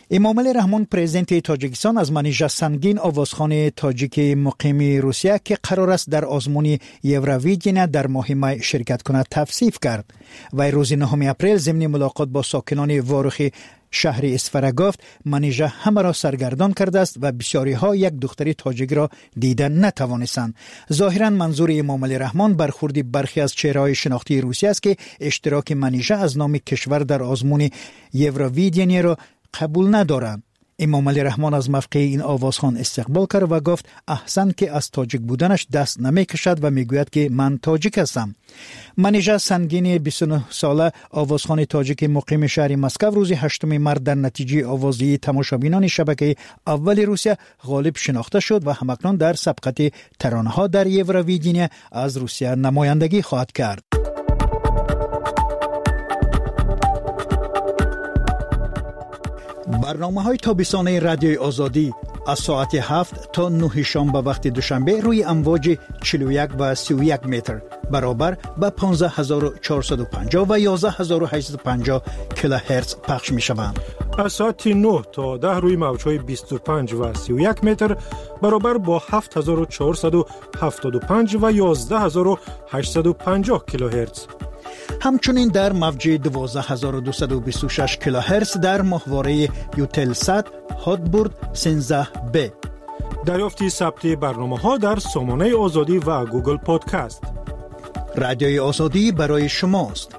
امامعلی رحمان پرزیدنت تاجیکستان از منیژه سنگین آوازخوان تاجیک مقیم روسیه که قرار است در آزمون یورویدین در ماه می شرکت کند توصیف کرد. و روز نهم اپریل ضمن ملاقات با ساکنان واروخ شهر اسفره گفت منیژه همه را سرگردان کرده است و بسیاری ها یک دختری تاجیک را دیدن نتوانستند. ظاهرا منظور امامعلی رحمان برخورد برخی از چهره‌های شناختی روسیه است که اشتراک منیژه از نام کشور در آزمون یورویدین را قبول ندارند. امامعلی رحمان از موقع این آوازخوان استقبال کرد و گفت احسن که از تاجیک بودنش دست نمی کشد و میگوید که من تاجیک هستم. منیژه سنگین بیست و نه ساله آوازخوان تاجیک مقیم شهر مسکو روز هشتم مارس در نتیجه آوازی تماشابینان شبکه اول روسیه غالب شناخته شد و همکنون در سبقت ترانه‌ها در یورویدین از روسیه نمایندگی خواهد کرد. برنامه های تابستانه رادیوی آزادی از ساعت هفت تا نه شام به وقت دوشنبه روی امواج چهل و یک و سی و یک متر برابر به پانزده هزار و چهارصد و پنجاه و یازده هزار و هشتصد و پنجاه کیلوهرتز پخش می شوند. از ساعت نه تا ده روی موج‌های بیست و پنج و سی و یک متر برابر با هفت هزار و چهارصد و هفتاد و پنج و یازده هزار و هشتصد و پنجاه کیلوهرتز. همچنین در موج دوازده هزار و دویست و بیست و شش کیلوهرتز در ماهواره یوتلسات هاتبورد سیزده بی. دریافتی ثبت برنامه‌ها در سامانه آزادی و گوگل پادکست. رادیوی آزادی برای شماست.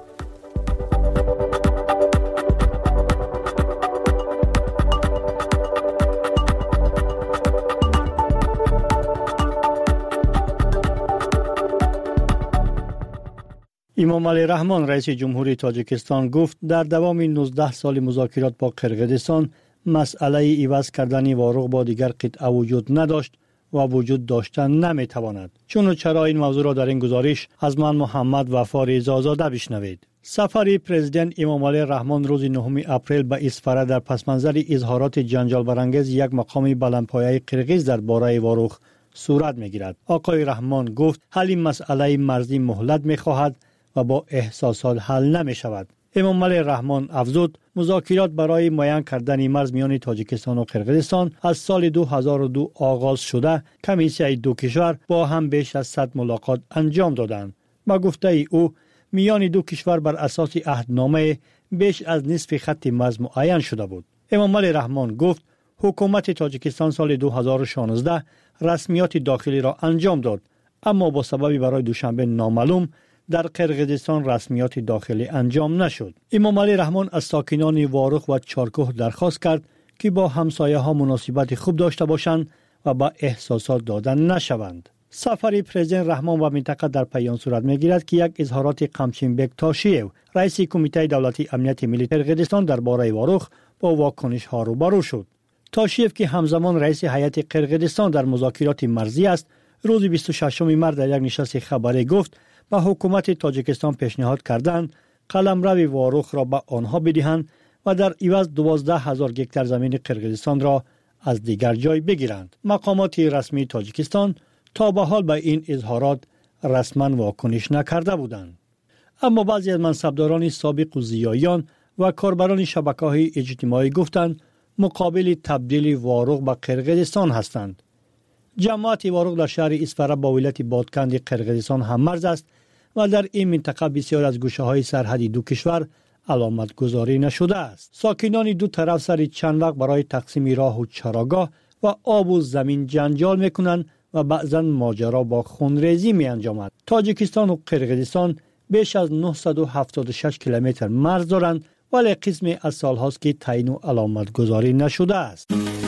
امامعلی رحمان رئیس جمهوری تاجیکستان گفت در دوام نوزده سال مذاکرات با قرقیزستان مسئله عوض کردن واروق با دیگر قطعه وجود نداشت و وجود داشتن نمیتواند. چون و چرا این موضوع را در این گزارش از من محمد وفا رضازاده بشنوید. سفر پرزیدنت امامعلی رحمان روز نهم اپریل به اسفره در پسمنظر اظهارات جنجال برانگیز یک مقام بلندپایه قرقیز درباره واروق صورت میگیرد. آقای رحمان گفت حل این مسئله مرزی مهلت میخواهد و با احساسات حل نمی شود. امامعلی رحمان افزود مذاکرات برای معین کردن مرز میان تاجیکستان و قرقیزستان از سال دو هزار و دو آغاز شده کمیسیون دو کشور با هم بیش از صد ملاقات انجام دادند. با گفته او میان دو کشور بر اساس عهدنامه بیش از نصف خط مرز معین شده بود. امامعلی رحمان گفت حکومت تاجیکستان سال دو هزار و شانزده رسمیات داخلی را انجام داد، اما با سببی برای دوشنبه نامعلوم در قرقیزستان رسمیات داخلی انجام نشد. امامعلی رحمان از ساکنان واروق و چارکوه درخواست کرد که با همسایه ها مناسبت خوب داشته باشند و با احساسات دادن نشوند. سفر پرزیدنت رحمان و منطقه در پیان صورت میگیرد که یک اظهارات قمچینبک تاشیو رئیس کمیته دولتی امنیت ملی قرقیزستان درباره واروق با واکنش ها روبرو شد. تاشیف که همزمان رئیس هیئت قرقیزستان در مذاکرات مرزی است، روز بیست و ششم مارس در یک نشست خبری گفت به حکومت تاجیکستان پیشنهاد کردند قلمرو واروق را به آنها بدهند و در عوض دوازده هزار گکتار زمین قرقیزستان را از دیگر جای بگیرند. مقامات رسمی تاجیکستان تا به حال به این اظهارات رسما واکنش نکرده بودند. اما بعضی از منصبداران سابق و زیایان و کاربران شبکه‌های اجتماعی گفتند مقابل تبدیل واروق به قرقیزستان هستند. جماعت واروق در شهر اسفره با ولایت بادکند قرقیزستان هم مرز است و در این منطقه بسیار از گوشه‌های سرحدی دو کشور علامت گذاری نشده است. ساکنان دو طرف سر چند وقت برای تقسیم راه و چراگاه و آب و زمین جنجال میکنند و بعضا ماجرا با خونریزی می انجامد. تاجیکستان و قرقیزستان بیش از نهصد و هفتاد و شش کیلومتر مرز دارند، ولی قسمی از سال هاست که تعیین و علامت گذاری نشده است.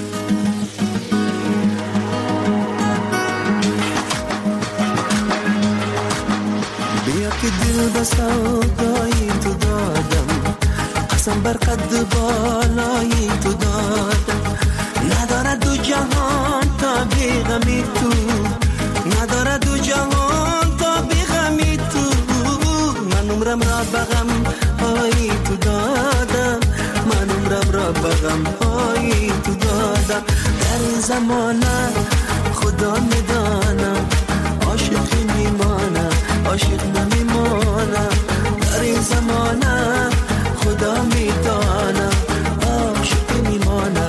بیا که دل به سودای تو دادم، قسم بر قد بالای تو دادم، ندارد دو جهان تا بی غمی تو، ندارد دو جهان تا بی غمی تو، من عمرم را بغم های تو دادم، من عمرم را بغم های تو دادم، در این زمانه خدا میدانم عاشقی میمانم، عاشق نمیمانم، در این زمانه خدا میدانم عاشق میمانم.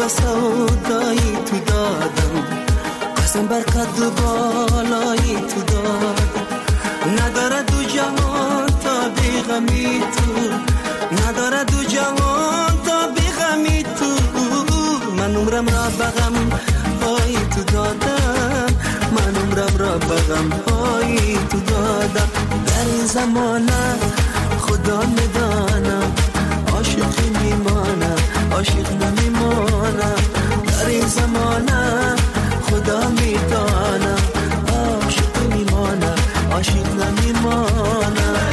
سودایی تو دادم قسم بر قد بالایی تو دادم نداره دو جهان تا بیغمی تو نداره دو جهان تا بیغمی تو من عمرم را بغم های تو دادم من عمرم را بغم های تو دادم در این زمانه خدا میدانم عاشق میمانم عاشق نمیمانم در این زمانه خدا میدانم عاشق میمانم عاشق نمیمانم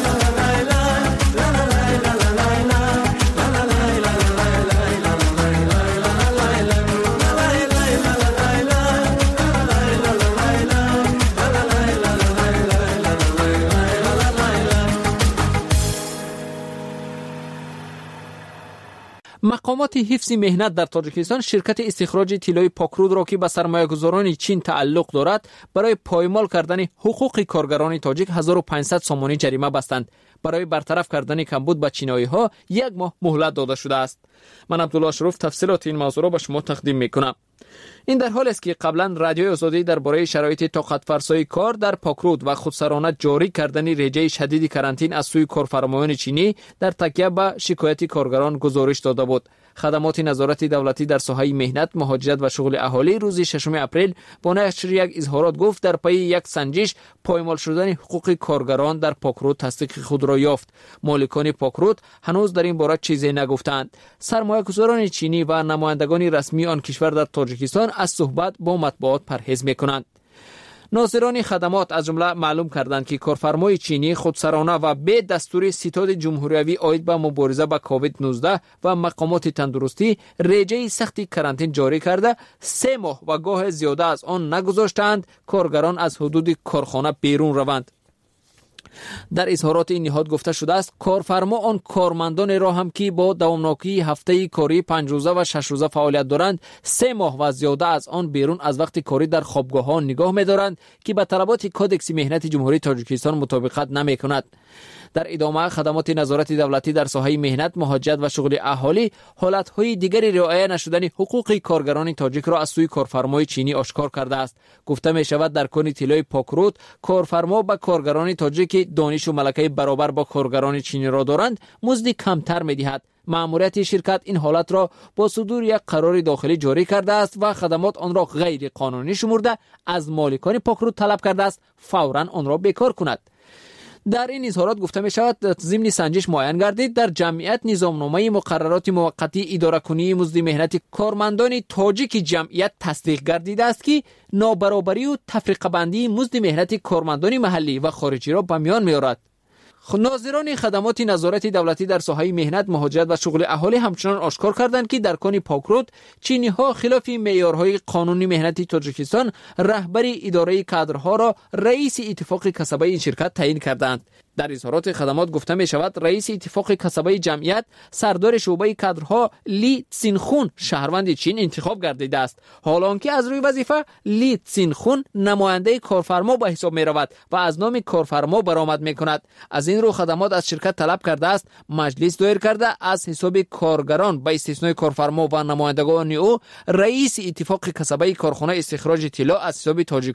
مقامات حفظ مهنت در تاجیکستان شرکت استخراج طلای پاکرود را که به سرمایه‌گذاران چین تعلق دارد برای پایمال کردن حقوق کارگران تاجیک هزار و پانصد سومانی جریمه بستند. برای برطرف کردن کمبود به چینایی‌ها یک ماه مهلت داده شده است. من عبدالله شروف تفصیلات این موضوع را به شما تقدیم می‌کنم. این در حالی است که قبلا رادیوی آزادی درباره شرایط طاقت فرسای کار در پاکرود و خودسرانه جاری کردن رژه شدید کرانتین از سوی کارفرمایان چینی در تکیه به شکایت کارگران گزارش داده بود. خدمات نظارت دولتی در ساحه مهنت، مهاجرت و شغل اهالی روز ششم اپریل با نشر یک اظهارات گفت در پی یک سنجش پایمال شدن حقوق کارگران در پاکرود تصدیق خود را یافت. مالکان پاکرود هنوز در این باره چیزی نگفتند. سرمایه‌گذاران چینی و نمایندگان رسمی آن کشور در تاجیکستان از صحبت با مطبوعات پرهیز می‌کنند. ناظران خدمات از جمله معلوم کردند که کارفرمای چینی خودسرانه و به دستور ستاد جمهوریوی عاید به مبارزه با کووید نوزده و مقامات تندرستی رژه سختی کرانتین جاری کرده سه ماه و گاه زیاده از آن نگذاشتند کارگران از حدود کارخانه بیرون روند. در اظهارات این نهاد گفته شده است کارفرما آن کارمندان را هم که با دوامناکی هفته کاری پنج روزه و شش روزه فعالیت دارند سه ماه و زیاده از آن بیرون از وقت کاری در خوابگاه ها نگاه می‌دارند که به طلبات کودکس مهنت جمهوری تاجیکستان مطابقت نمی‌کند. در ادامه خدمات نظارت دولتی در ساحه مهنت، مهاجرت و شغل اهالی حالت‌های دیگری رعایت نشدن حقوق کارگران تاجیک را از سوی کارفرمای چینی آشکار کرده است. گفته می‌شود در کن طلای پاکرود کارفرما به کارگران تاجیک دانش و ملکه برابر با کارگران چینی را دارند مزد کمتر می‌دهد. مأموریت شرکت این حالت را با صدور یک قرار داخلی جاری کرده است و خدمات آن را غیر قانونی شمرده از مالکان پاکرود طلب کرده است فوراً آن را بیکار کند. در این اظهارات گفته می شود ضمن سنجش معین گردید در جمعیت نظامنامه مقررات موقتی اداره کنی مزد مهنت کارمندان تاجیک جمعیت تصدیق گردیده است که نابرابری و تفریقه بندی مزد مهنت کارمندان محلی و خارجی را به میان می آورد. ناظران خدمات نظارت دولتی در ساحه مهنت، مهاجرت و شغل اهالی همچنان آشکار کردند که در کان پاکرود چینی ها خلاف معیارهای قانونی مهنتی تاجیکستان رهبری اداره کادرها را رئیس اتفاق کسبه این شرکت تعیین کردند. در اظهارات خدمات گفته می شود رئیس اتفاق کسبه جمعیت سردار شعبه کادرها لی تسینخون شهروند چین انتخاب گردیده است، حالانکه از روی وظیفه لی تسینخون نماینده کارفرما به حساب می رود و از نام کارفرما برآمد می کند. از این رو خدمات از شرکت طلب کرده است مجلس دایر کرده از حساب کارگران به استثنای کارفرما و نمایندگان او رئیس اتفاق کسبه کارخانه استخراج طلا از حساب تاجیک